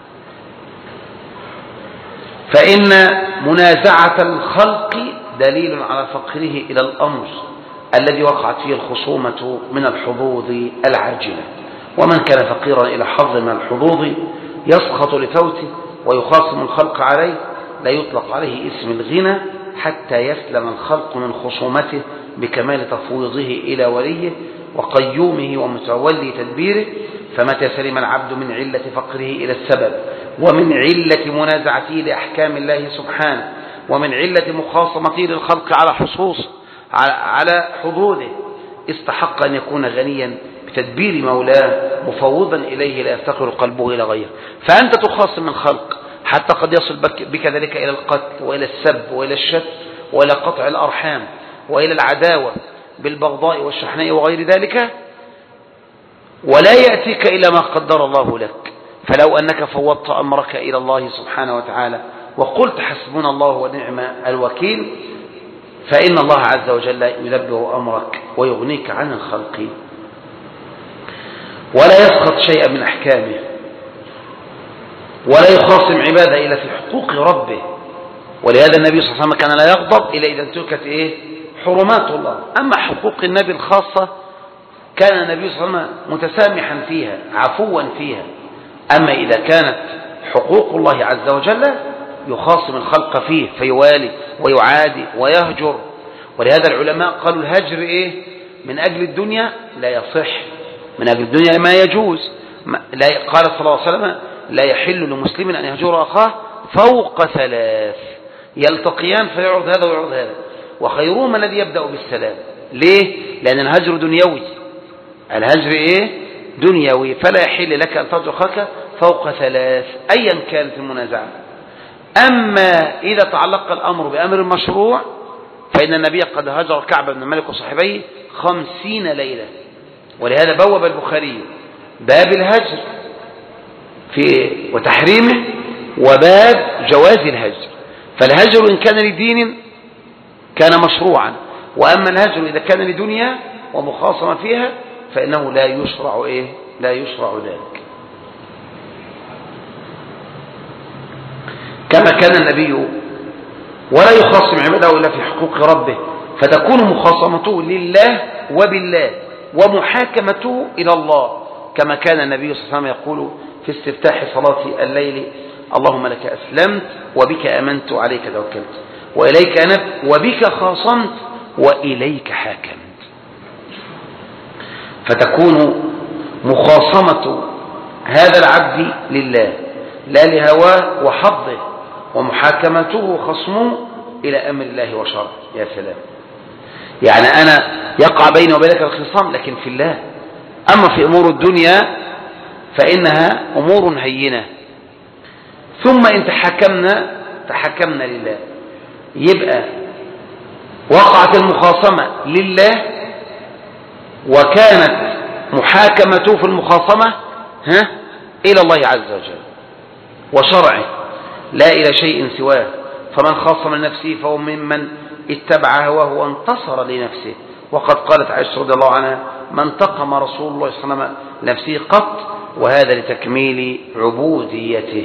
فإن منازعة الخلق دليل على فقره إلى الأمر الذي وقعت فيه الخصومة من الحظوظ العاجلة، ومن كان فقيرا إلى حظ من الحظوظ يسخط لفوته ويخاصم الخلق عليه لا يطلق عليه اسم الغنى حتى يسلم الخلق من خصومته بكمال تفويضه إلى وليه وقيومه ومتولي تدبيره. فمتى سلم العبد من علة فقره إلى السبب ومن علة منازعته لأحكام الله سبحانه ومن علة مخاصمته للخلق على حظوظه استحق أن يكون غنيا بتدبير مولاه مفوضا إليه لا يفتقر قلبه إلى غيره. فأنت تخاصم الخلق حتى قد يصل بك ذلك إلى القتل وإلى السب وإلى الشتم وإلى قطع الأرحام وإلى العداوة بالبغضاء والشحناء وغير ذلك، ولا يأتيك إلى ما قدر الله لك. فلو أنك فوضت أمرك إلى الله سبحانه وتعالى وقلت حسبنا الله ونعم الوكيل فإن الله عز وجل يدبر أمرك ويغنيك عن الخلق ولا يسخط شيئا من أحكامه ولا يخاصم عباده إلا في حقوق ربه. ولهذا النبي صلى الله عليه وسلم كان لا يغضب إلا إذا انتهكت حرمات الله. أما حقوق النبي الخاصة كان النبي صلى الله عليه وسلم متسامحا فيها عفوا فيها، أما إذا كانت حقوق الله عز وجل يخاصم الخلق فيه فيوالي ويعادي ويهجر. ولهذا العلماء قالوا الهجر من أجل الدنيا لا يصح، من أجل الدنيا ما يجوز. قال صلى الله عليه وسلم لا يحل لمسلم أن يهجر أخاه فوق 3 يلتقيان فيعرض هذا ويعرض هذا، وخيرهما الذي يبدأ بالسلام. ليه؟ لأن الهجر دنيوي، الهجر دنيوي، فلا يحل لك أن تهجر أخاك فوق 3 أيا كانت المنازعة. أما إذا تعلق الأمر بأمر مشروع فإن النبي قد هجر كعب بن مالك وصحبيه 50 ليلة. ولهذا بوب البخاري باب الهجر وتحريمه وباب جواز الهجر. فالهجر إن كان لدين كان مشروعا، وأما الهجر إذا كان لدنيا ومخاصمة فيها فإنه لا يشرع ذلك. كما كان النبي ولا يخاصم عباده إلا في حقوق ربه، فتكون مخاصمته لله وبالله ومحاكمته إلى الله، كما كان النبي صلى الله عليه وسلم يقول في استفتاح صلاة الليل: اللهم لك أسلمت وبك أمنت وعليك توكلت وإليك أنبت وبك خاصمت وإليك حاكمت. فتكون مخاصمة هذا العبد لله لا لهواه وحظه، ومحاكمته خصمه إلى أمر الله وشرعه. يا سلام! يعني أنا يقع بيني وبينك الخصام لكن في الله. أما في أمور الدنيا فإنها أمور هينة. ثم إن تحكمنا لله، يبقى وقعت المخاصمة لله وكانت محاكمته في المخاصمة إلى الله عز وجل وشرعه لا إلى شيء سواه. فمن خاصم لنفسه فهو ممن اتبع هواه وانتصر لنفسه. وقد قالت عائشة رضي الله عنها: ما انتقم رسول الله صلى الله عليه وسلم نفسه قط، وهذا لتكميل عبوديته.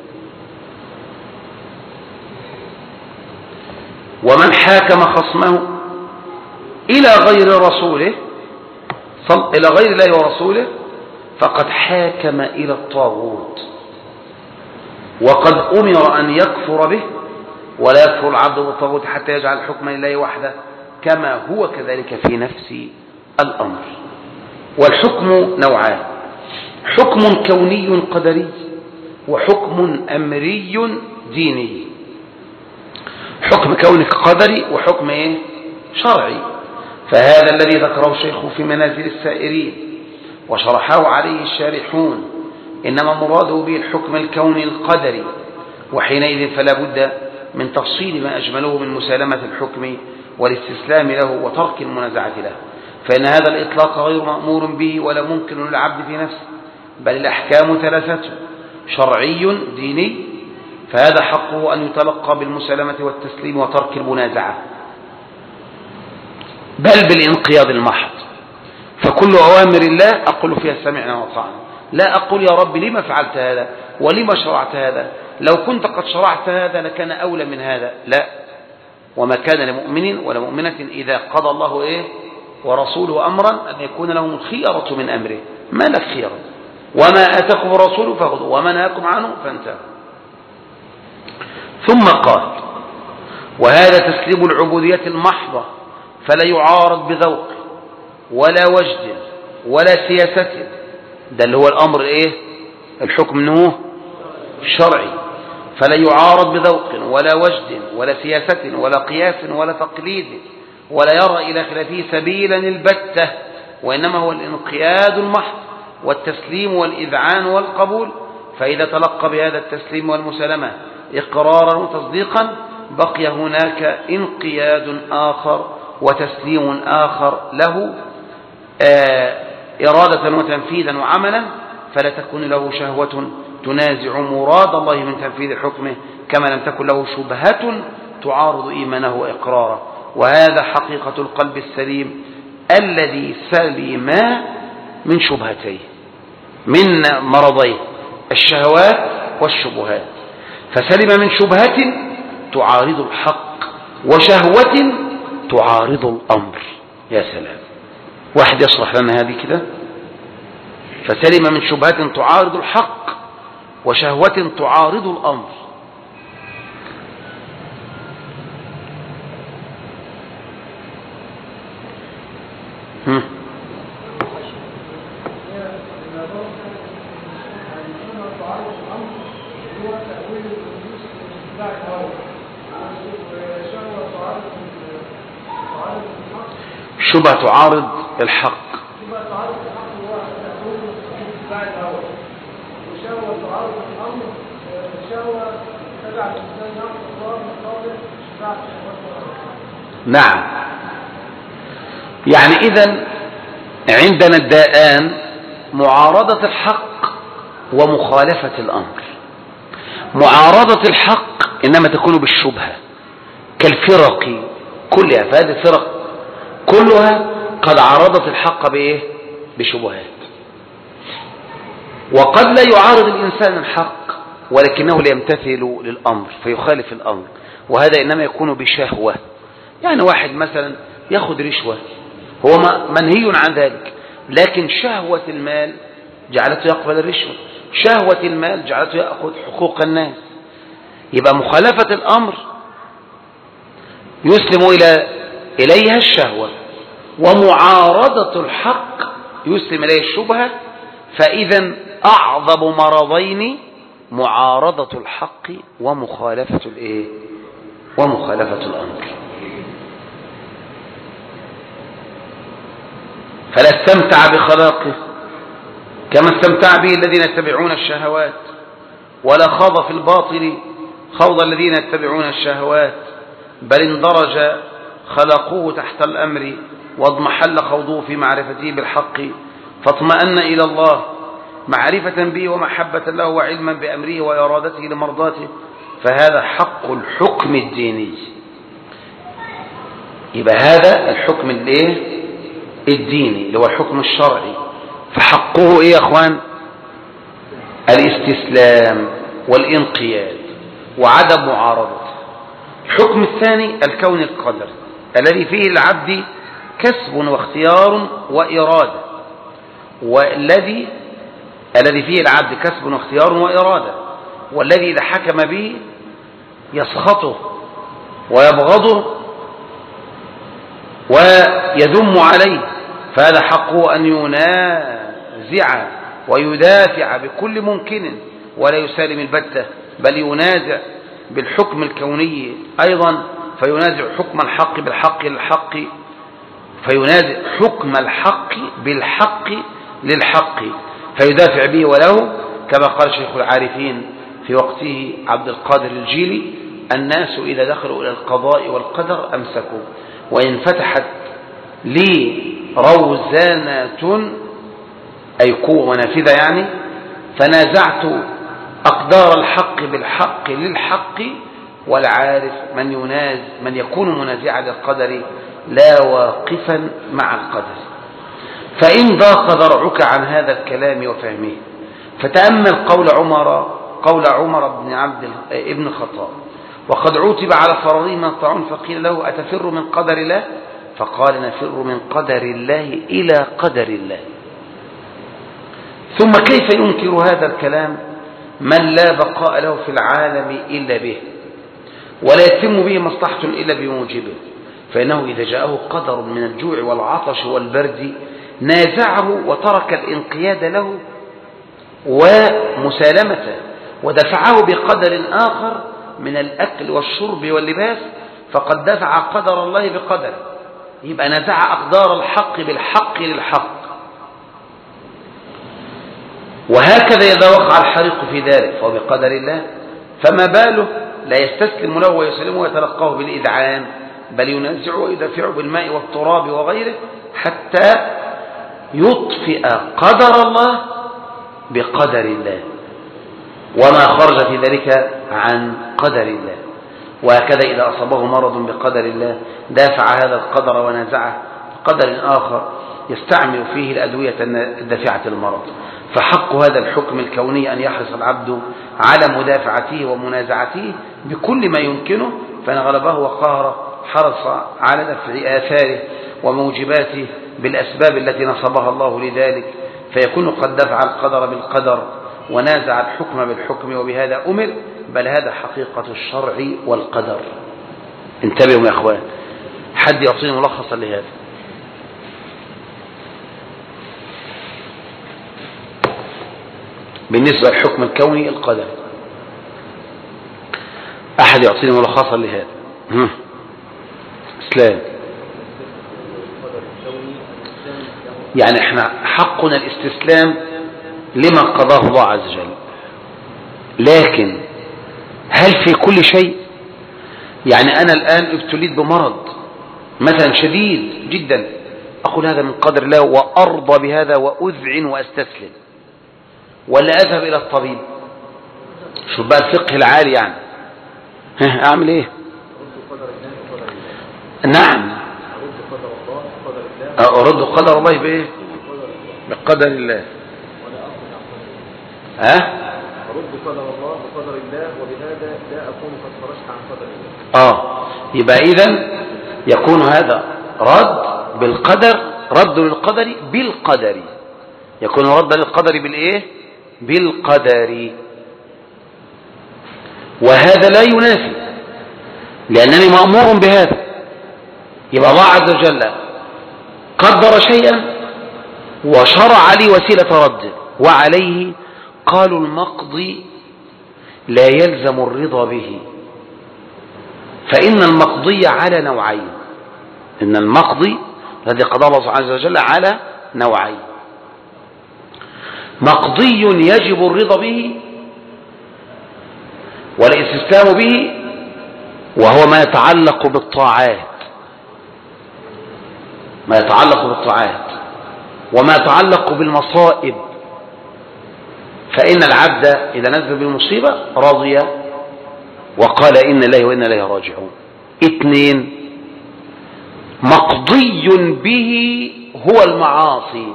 ومن حاكم خصمه إلى غير رسوله إلى غير الله ورسوله فقد حاكم إلى الطاغوت، وقد أمر أن يكفر به، ولا يكفر العبد بالطاغوت حتى يجعل الحكم لله وحده، كما هو كذلك في نفس الأمر. والحكم نوعان: حكم كوني قدري، وحكم أمري ديني. حكم كوني قدري وحكم شرعي. فهذا الذي ذكره الشيخ في منازل السائرين وشرحه عليه الشارحون إنما مراده به الحكم الكوني القدري، وحينئذ فلا بد من تفصيل ما أجمله من مسالمة الحكم والاستسلام له وترك المنازعة له، فإن هذا الإطلاق غير مأمور به ولا ممكن للعبد في نفسه، بل الأحكام ثلاثة: شرعي، ديني، فهذا حقه أن يتلقى بالمسالمة والتسليم وترك المنازعة، بل بالانقياد المحض. فكل أوامر الله أقول فيها سمعنا وأطعنا، لا أقول يا رب لما فعلت هذا ولما شرعت هذا، لو كنت قد شرعت هذا لكان أولى من هذا. لا. وما كان لمؤمن ولا مؤمنة إذا قضى الله ورسوله أمرا أن يكون لهم الخيرة من أمره. ما لك خيرة؟ وما آتاكم الرسول فخذوه وما نهاكم عنه فانتهوا. ثم قال: وهذا تسليم العبودية المحضة، فلا يعارض بذوق ولا وجد ولا سياسة. ده اللي هو الأمر الحكم منه شرعي، فلا يعارض بذوق ولا وجد ولا سياسة ولا قياس ولا تقليد، ولا يرى إلى خلافه سبيلا البتة، وإنما هو الانقياد المحض والتسليم والإذعان والقبول. فإذا تلقى بهذا التسليم والمسالمة إقرارا وتصديقا بقي هناك انقياد آخر وتسليم آخر له إرادة وتنفيذا وعملا، فلا تكون له شهوة تنازع مراد الله من تنفيذ حكمه، كما لم تكن له شبهة تعارض إيمانه وإقراره. وهذا حقيقة القلب السليم الذي سلم من شبهتيه، من مرضيه الشهوات والشبهات. فسلم من شبهة تعارض الحق وشهوة تعارض الأمر. يا سلام! واحد يشرح لنا هذه كده. فسلم من شبهة تعارض الحق وشهوة تعارض الأمر. شبهة تعارض الحق، نعم. يعني إذن عندنا الداءان معارضة الحق ومخالفة الأمر. معارضة الحق إنما تكون بالشبهة كالفرق كلها، فهذه الفرق كلها قد عارضت الحق بشبهات. وقد لا يعارض الإنسان الحق ولكنه لا يمتثل للأمر فيخالف الأمر، وهذا إنما يكون بشهوة. يعني واحد مثلا يأخذ رشوة، هو منهي عن ذلك، لكن شهوة المال جعلته يقبل الرشوة، شهوة المال جعلته يأخذ حقوق الناس. يبقى مخالفة الأمر يسلم إليها الشهوة، ومعارضة الحق يسلم إليه الشبهة. فإذا أعظم مرضين معارضة الحق ومخالفة ومخالفة الأمر. فلا استمتع بخلاقه كما استمتع به الذين يتبعون الشهوات، ولا خاض في الباطل خوض الذين يتبعون الشهوات، بل اندرج خلقوه تحت الأمر واضمحل خوضوه في معرفته بالحق، فاطمأن إلى الله معرفة به ومحبة له وعلما بأمره وإرادته لمرضاته. فهذا حق الحكم الديني. يبقى هذا الحكم الديني اللي هو الحكم الشرعي. فحقه ايه يا اخوان؟ الاستسلام والانقياد وعدم معارضته. الحكم الثاني الكون القدري الذي فيه العبد كسب واختيار وإرادة، والذي فيه العبد كسب واختيار وإرادة، والذي إذا حكم به يسخطه ويبغضه ويذم عليه. فهذا حقه أن ينازع ويدافع بكل ممكن ولا يسالم البتة، بل ينازع بالحكم الكوني أيضا، فينازع حكم الحق بالحق للحق، فينازع حكم الحق بالحق للحق فيدافع به وله، كما قال شيخ العارفين في وقته عبد القادر الجيلي: الناس إذا دخلوا إلى القضاء والقدر أمسكوا، وإن فتحت لي روزانة أي قوة ونافذة يعني، فنازعت أقدار الحق بالحق للحق. والعارف من يكون منازعا للقدر لا واقفا مع القدر. فإن ضاق ذرعك عن هذا الكلام وفهمه فتأمل قول عمر بن ابن الخطاب: وقد عوتب على فرضه من الطاعون فقيل له: أتفر من قدر الله؟ فقال: نفر من قدر الله إلى قدر الله. ثم كيف ينكر هذا الكلام من لا بقاء له في العالم إلا به، ولا يتم به مصلحة إلا بموجبه؟ فإنه إذا جاءه قدر من الجوع والعطش والبرد نازعه وترك الانقياد له ومسالمته، ودفعه بقدر آخر من الأكل والشرب واللباس، فقد دفع قدر الله بقدره. يبقى نزع أقدار الحق بالحق للحق. وهكذا إذا وقع الحريق في ذلك فهو بقدر الله، فما باله لا يستسلم له ويسلمه ويتلقاه بالإذعان، بل ينازعه ويدافعه بالماء والتراب وغيره حتى يطفئ قدر الله بقدر الله، وما خرج في ذلك عن قدر الله. وهكذا إذا أصابه مرض بقدر الله دافع هذا القدر ونازعه بقدر آخر يستعمل فيه الأدوية الدافعة للمرض. فحق هذا الحكم الكوني أن يحرص العبد على مدافعته ومنازعته بكل ما يمكنه، فإن غلبه وقهره حرص على دفع آثاره وموجباته بالأسباب التي نصبها الله لذلك، فيكون قد دفع القدر بالقدر ونازع الحكم بالحكم، وبهذا أمر. بل هذا حقيقة الشرع والقدر. انتبهوا يا أخوان، حد يعطيني ملخصا لهذا. بالنسبة للحكم الكوني القدري، أحد يعطيني ملخصا لهذا؟ إسلام. يعني احنا حقنا الاستسلام لما قضاه الله عز وجل، لكن هل في كل شيء؟ يعني أنا الآن ابتليت بمرض مثلا شديد جدا، أقول هذا من قدر الله وأرضى بهذا وأذعن وأستسلم، ولا أذهب إلى الطبيب؟ شو بقى الفقه العالي يعني؟ أعمل إيه؟ نعم، أرد قدر الله بإيه؟ بقدر الله. أرد قدر الله بقدر الله، وبهذا لا أكون قد خرجت عن قدر الله. يبقى إذن يكون هذا رد بالقدر، رد للقدر بالقدر، يكون رد للقدر بالإيه؟ بالقدر. وهذا لا ينافي، لأنني مأمور بهذا. يبقى الله عز وجل قدر شيئا وشرع لي وسيلة رد، وعليه قالوا المقضي لا يلزم الرضا به، فإن المقضي على نوعين. إن المقضي الذي قضى الله عز وجل على نوعين: مقضي يجب الرضا به والاستسلام به، وهو ما يتعلق بالطاعات، ما يتعلق بالطاعات وما يتعلق بالمصائب. فإن العبد إذا نزل بالمصيبة رضي وقال إن الله وإنا إليه راجعون. 2، مقضي به هو المعاصي،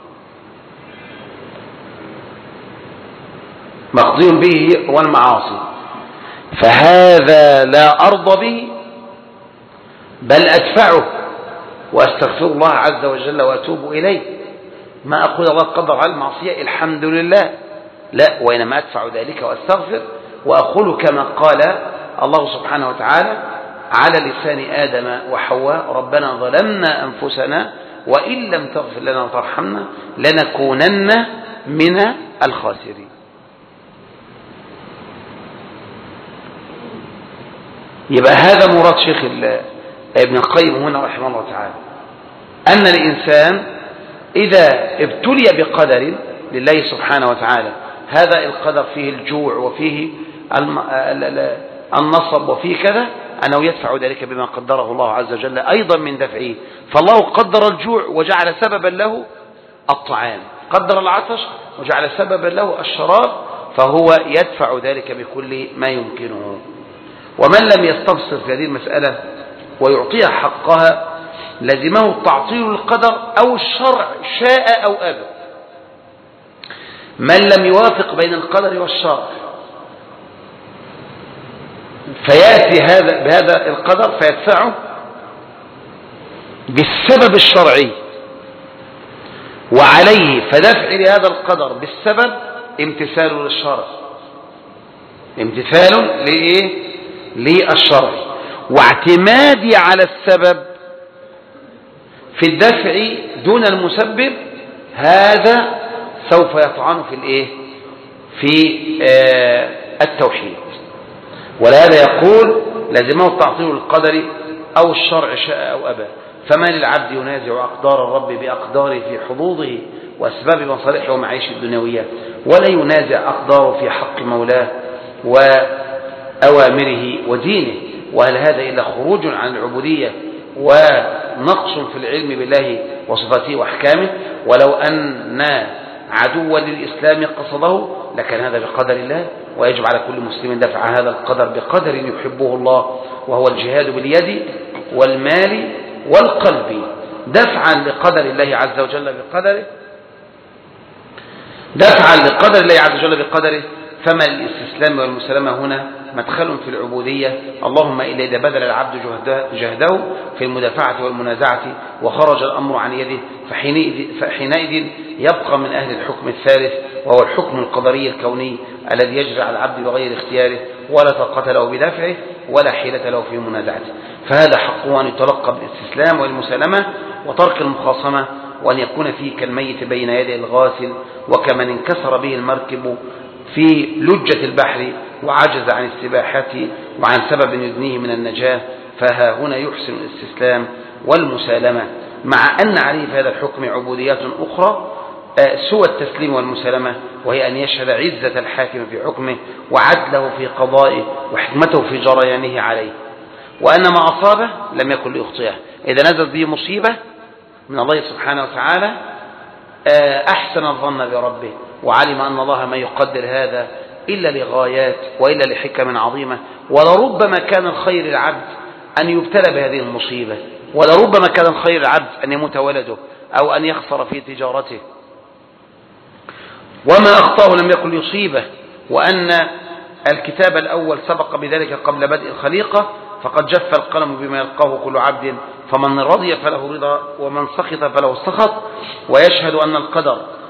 مقضي به هو المعاصي، فهذا لا أرضى به بل أدفعه وأستغفر الله عز وجل وأتوب إليه. ما أقول الله قدر على المعصية الحمد لله، لا، وإنما أدفع ذلك وأستغفر وأقول كما قال الله سبحانه وتعالى على لسان آدم وحواء: ربنا ظلمنا أنفسنا وإن لم تغفر لنا وترحمنا لنكونن من الخاسرين. يبقى هذا مراد شيخ ابن القيم هنا رحمه الله تعالى، أن الإنسان إذا ابتلي بقدر لله سبحانه وتعالى، هذا القدر فيه الجوع وفيه النصب وفيه كذا، أنه يدفع ذلك بما قدره الله عز وجل أيضا من دفعه. فالله قدر الجوع وجعل سببا له الطعام، قدر العطش وجعل سببا له الشراب، فهو يدفع ذلك بكل ما يمكنه. ومن لم يستبصر في هذه المسألة ويعطيها حقها لزمه التعطيل للقدر أو الشرع شاء أو أبى. من لم يوافق بين القدر والشرع فيأتي بهذا القدر فيدفعه بالسبب الشرعي، وعليه فدفع لهذا القدر بالسبب امتثال للشرع، امتثال لإيه؟ للشرع، واعتمادي على السبب في الدفع دون المسبب، هذا سوف يطعن في الايه؟ في التوحيد. ولهذا يقول لازمه التعطيل القدري او الشرع شاء او ابى. فما للعبد ينازع اقدار الرب باقداره في حظوظه واسباب مصالحه ومعيشه الدنيويه، ولا ينازع اقداره في حق مولاه واوامره ودينه. وهل هذا الا خروج عن العبوديه ونقص في العلم بالله وصفاته واحكامه؟ ولو ان عدوا للإسلام قصده لكان هذا بقدر الله، ويجب على كل مسلم دفع هذا القدر بقدر يحبه الله، وهو الجهاد باليد والمال والقلب دفعا لقدر الله عز وجل بقدره، دفعا لقدر الله عز وجل بقدره. فما للاستسلام والمسلمة هنا مدخل في العبودية، اللهم إلا إذا بذل العبد جهده في المدافعة والمنازعة وخرج الأمر عن يده، فحينئذ يبقى من أهل الحكم الثالث، وهو الحكم القدري الكوني الذي يجري على العبد بغير اختياره، ولا طاقة له بدفعه ولا حيلة له في منازعته. فهذا حقه أن يتلقى بالاستسلام والمسالمة وترك المخاصمة، وأن يكون فيه كالميت بين يدي الغاسل، وكمن انكسر به المركب في لجة البحر وعجز عن السباحة وعن سبب يدنيه من النجاة، فها هنا يحسن الاستسلام والمسالمة، مع أن عليه في هذا الحكم عبوديات أخرى سوى التسليم والمسالمة، وهي أن يشهد عزة الحاكم في حكمه وعدله في قضائه وحكمته في جريانه عليه، وأن ما أصابه لم يكن ليخطئه. إذا نزلت به مصيبة من الله سبحانه وتعالى أحسن الظن بربه، وعلم أن الله ما يقدر هذا إلا لغايات وإلا لحكم عظيمة. ولربما كان الخير العبد أن يبتلى بهذه المصيبة، ولربما كان الخير العبد أن يموت ولده أو أن يخسر في تجارته، وما أخطأه لم يكن يصيبه، وأن الكتاب الأول سبق بذلك قبل بدء الخليقة، فقد جف القلم بما يلقاه كل عبد، فمن رضي فله رضا ومن سخط فله سخط. ويشهد أن القدر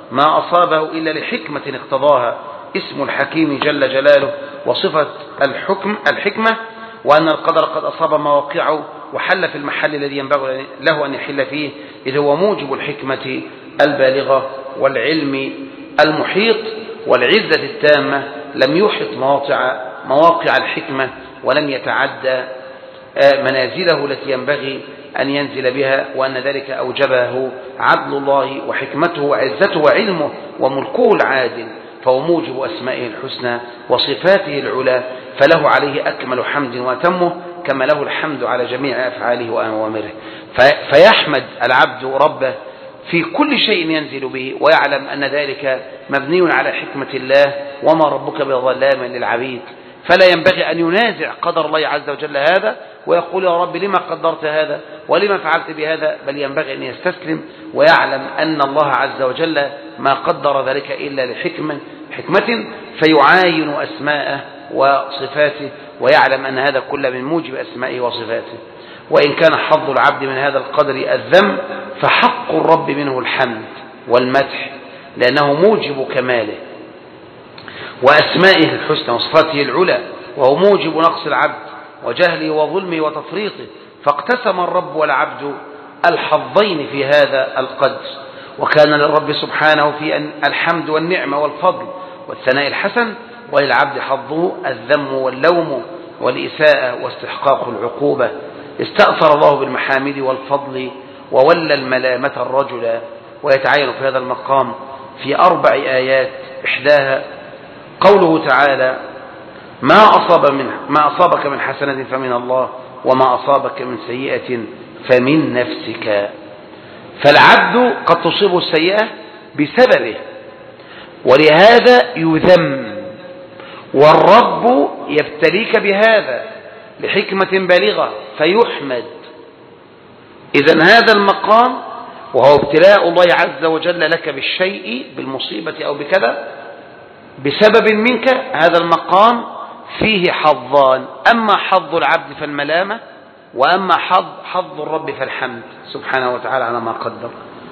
ما أصابه إلا لحكمة اقتضاها اسم الحكيم جل جلاله وصفة الحكمة، وأن القدر قد أصاب مواقعه وحل في المحل الذي ينبغي له أن يحل فيه، إذ هو موجب الحكمة البالغة والعلم المحيط والعزة التامة. لم يحط مواقع الحكمة ولم يتعدى منازله التي ينبغي أن ينزل بها، وأن ذلك أوجبه عدل الله وحكمته وعزته وعلمه وملكه العادل، فهو موجب أسمائه الحسنى وصفاته العلى، فله عليه أكمل حمد وأتمه، كما له الحمد على جميع أفعاله وأوامره. فيحمد العبد ربه في كل شيء ينزل به، ويعلم أن ذلك مبني على حكمة الله، وما ربك بظلام للعبيد. فلا ينبغي أن ينازع قدر الله عز وجل هذا ويقول يا رب لما قدرت هذا ولما فعلت بهذا، بل ينبغي أن يستسلم ويعلم أن الله عز وجل ما قدر ذلك إلا لحكمة فيعاين أسماءه وصفاته، ويعلم أن هذا كله من موجب أسمائه وصفاته. وإن كان حظ العبد من هذا القدر الذم، فحق الرب منه الحمد والمدح، لأنه موجب كماله وأسمائه الحسنى وصفاته العلى، وهو موجب نقص العبد وجهله وظلمه وتفريطه. فاقتسم الرب والعبد الحظين في هذا القدر، وكان للرب سبحانه في الحمد والنعمة والفضل والثناء الحسن، وللعبد حظه الذم واللوم والإساءة واستحقاق العقوبة. استأثر الله بالمحامد والفضل وولى الملامة الرجل. ويتعين في هذا المقام في 4 آيات، إحداها قوله تعالى ما أصابك من حسنة فمن الله وما أصابك من سيئة فمن نفسك. فالعبد قد تصيبه السيئة بسببه، ولهذا يذم، والرب يبتليك بهذا لحكمة بالغة فيحمد. إذن هذا المقام وهو ابتلاء الله عز وجل لك بالشيء، بالمصيبة أو بكذا بسبب منك، هذا المقام فيه حظان: أما حظ العبد فالملامة، وأما حظ الرب فالحمد سبحانه وتعالى على ما قدر.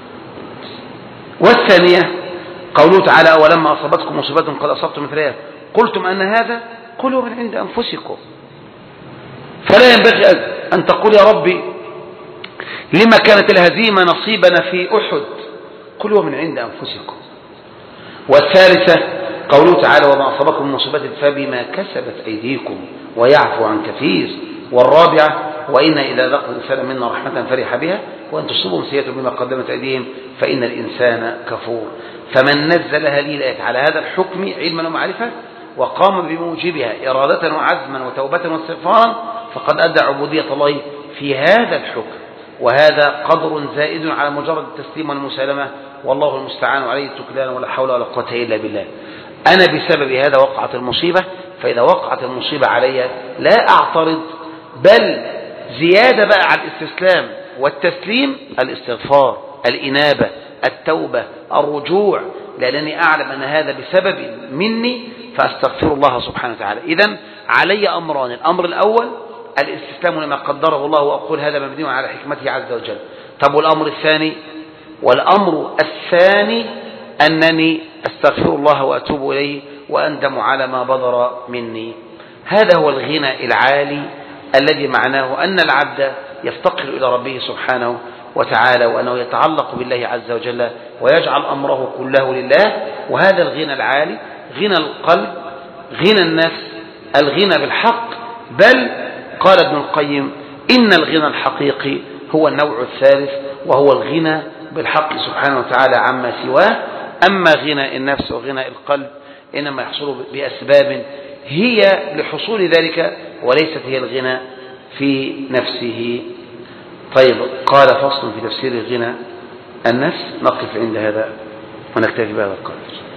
والثانية قوله تعالى ولما أصابتكم مصيبة قد أصبتم مثلها قلتم أن هذا قل هو من عند أنفسكم. فلا ينبغي أن تقول يا ربي لما كانت الهزيمة نصيبنا في أحد، قل هو من عند أنفسكم. والثالثة قوله تعالى وما أصابكم من مصيبة فبما كسبت أيديكم ويعفو عن كثير. والرابعة وإن إذا ذاق الإنسان منا رحمة فرح بها وأن تصيبهم سيئة بما قدمت أيديهم فإن الإنسان كفور. فمن نزل هذه الآيات على هذا الحكم علما ومعرفة وقام بموجبها إرادة وعزما وتوبة واستغفارا فقد أدى عبودية الله في هذا الحكم، وهذا قدر زائد على مجرد التسليم والمسالمة، والله المستعان عليه التكلان ولا حول ولا قوة إلا بالله. أنا بسبب هذا وقعت المصيبة، فإذا وقعت المصيبة علي لا أعترض، بل زيادة بقى على الاستسلام والتسليم الاستغفار، الإنابة، التوبة، الرجوع، لأنني أعلم أن هذا بسبب مني فأستغفر الله سبحانه وتعالى. إذن علي أمران: الأمر الأول الاستسلام لما قدره الله وأقول هذا مبني على حكمته عز وجل. طب والأمر الثاني أنني أستغفر الله وأتوب إليه وأندم على ما بدر مني. هذا هو الغنى العالي الذي معناه أن العبد يفتقر إلى ربه سبحانه وتعالى، وأنه يتعلق بالله عز وجل ويجعل أمره كله لله. وهذا الغنى العالي غنى القلب، غنى النفس، الغنى بالحق. بل قال ابن القيم إن الغنى الحقيقي هو النوع الثالث، وهو الغنى بالحق سبحانه وتعالى عما سواه. أما غنى النفس وغنى القلب إنما يحصل بأسباب هي لحصول ذلك وليست هي الغنى في نفسه. طيب، قال فصل في تفسير الغنى النفس. نقف عند هذا ونكتفي بهذا القدر.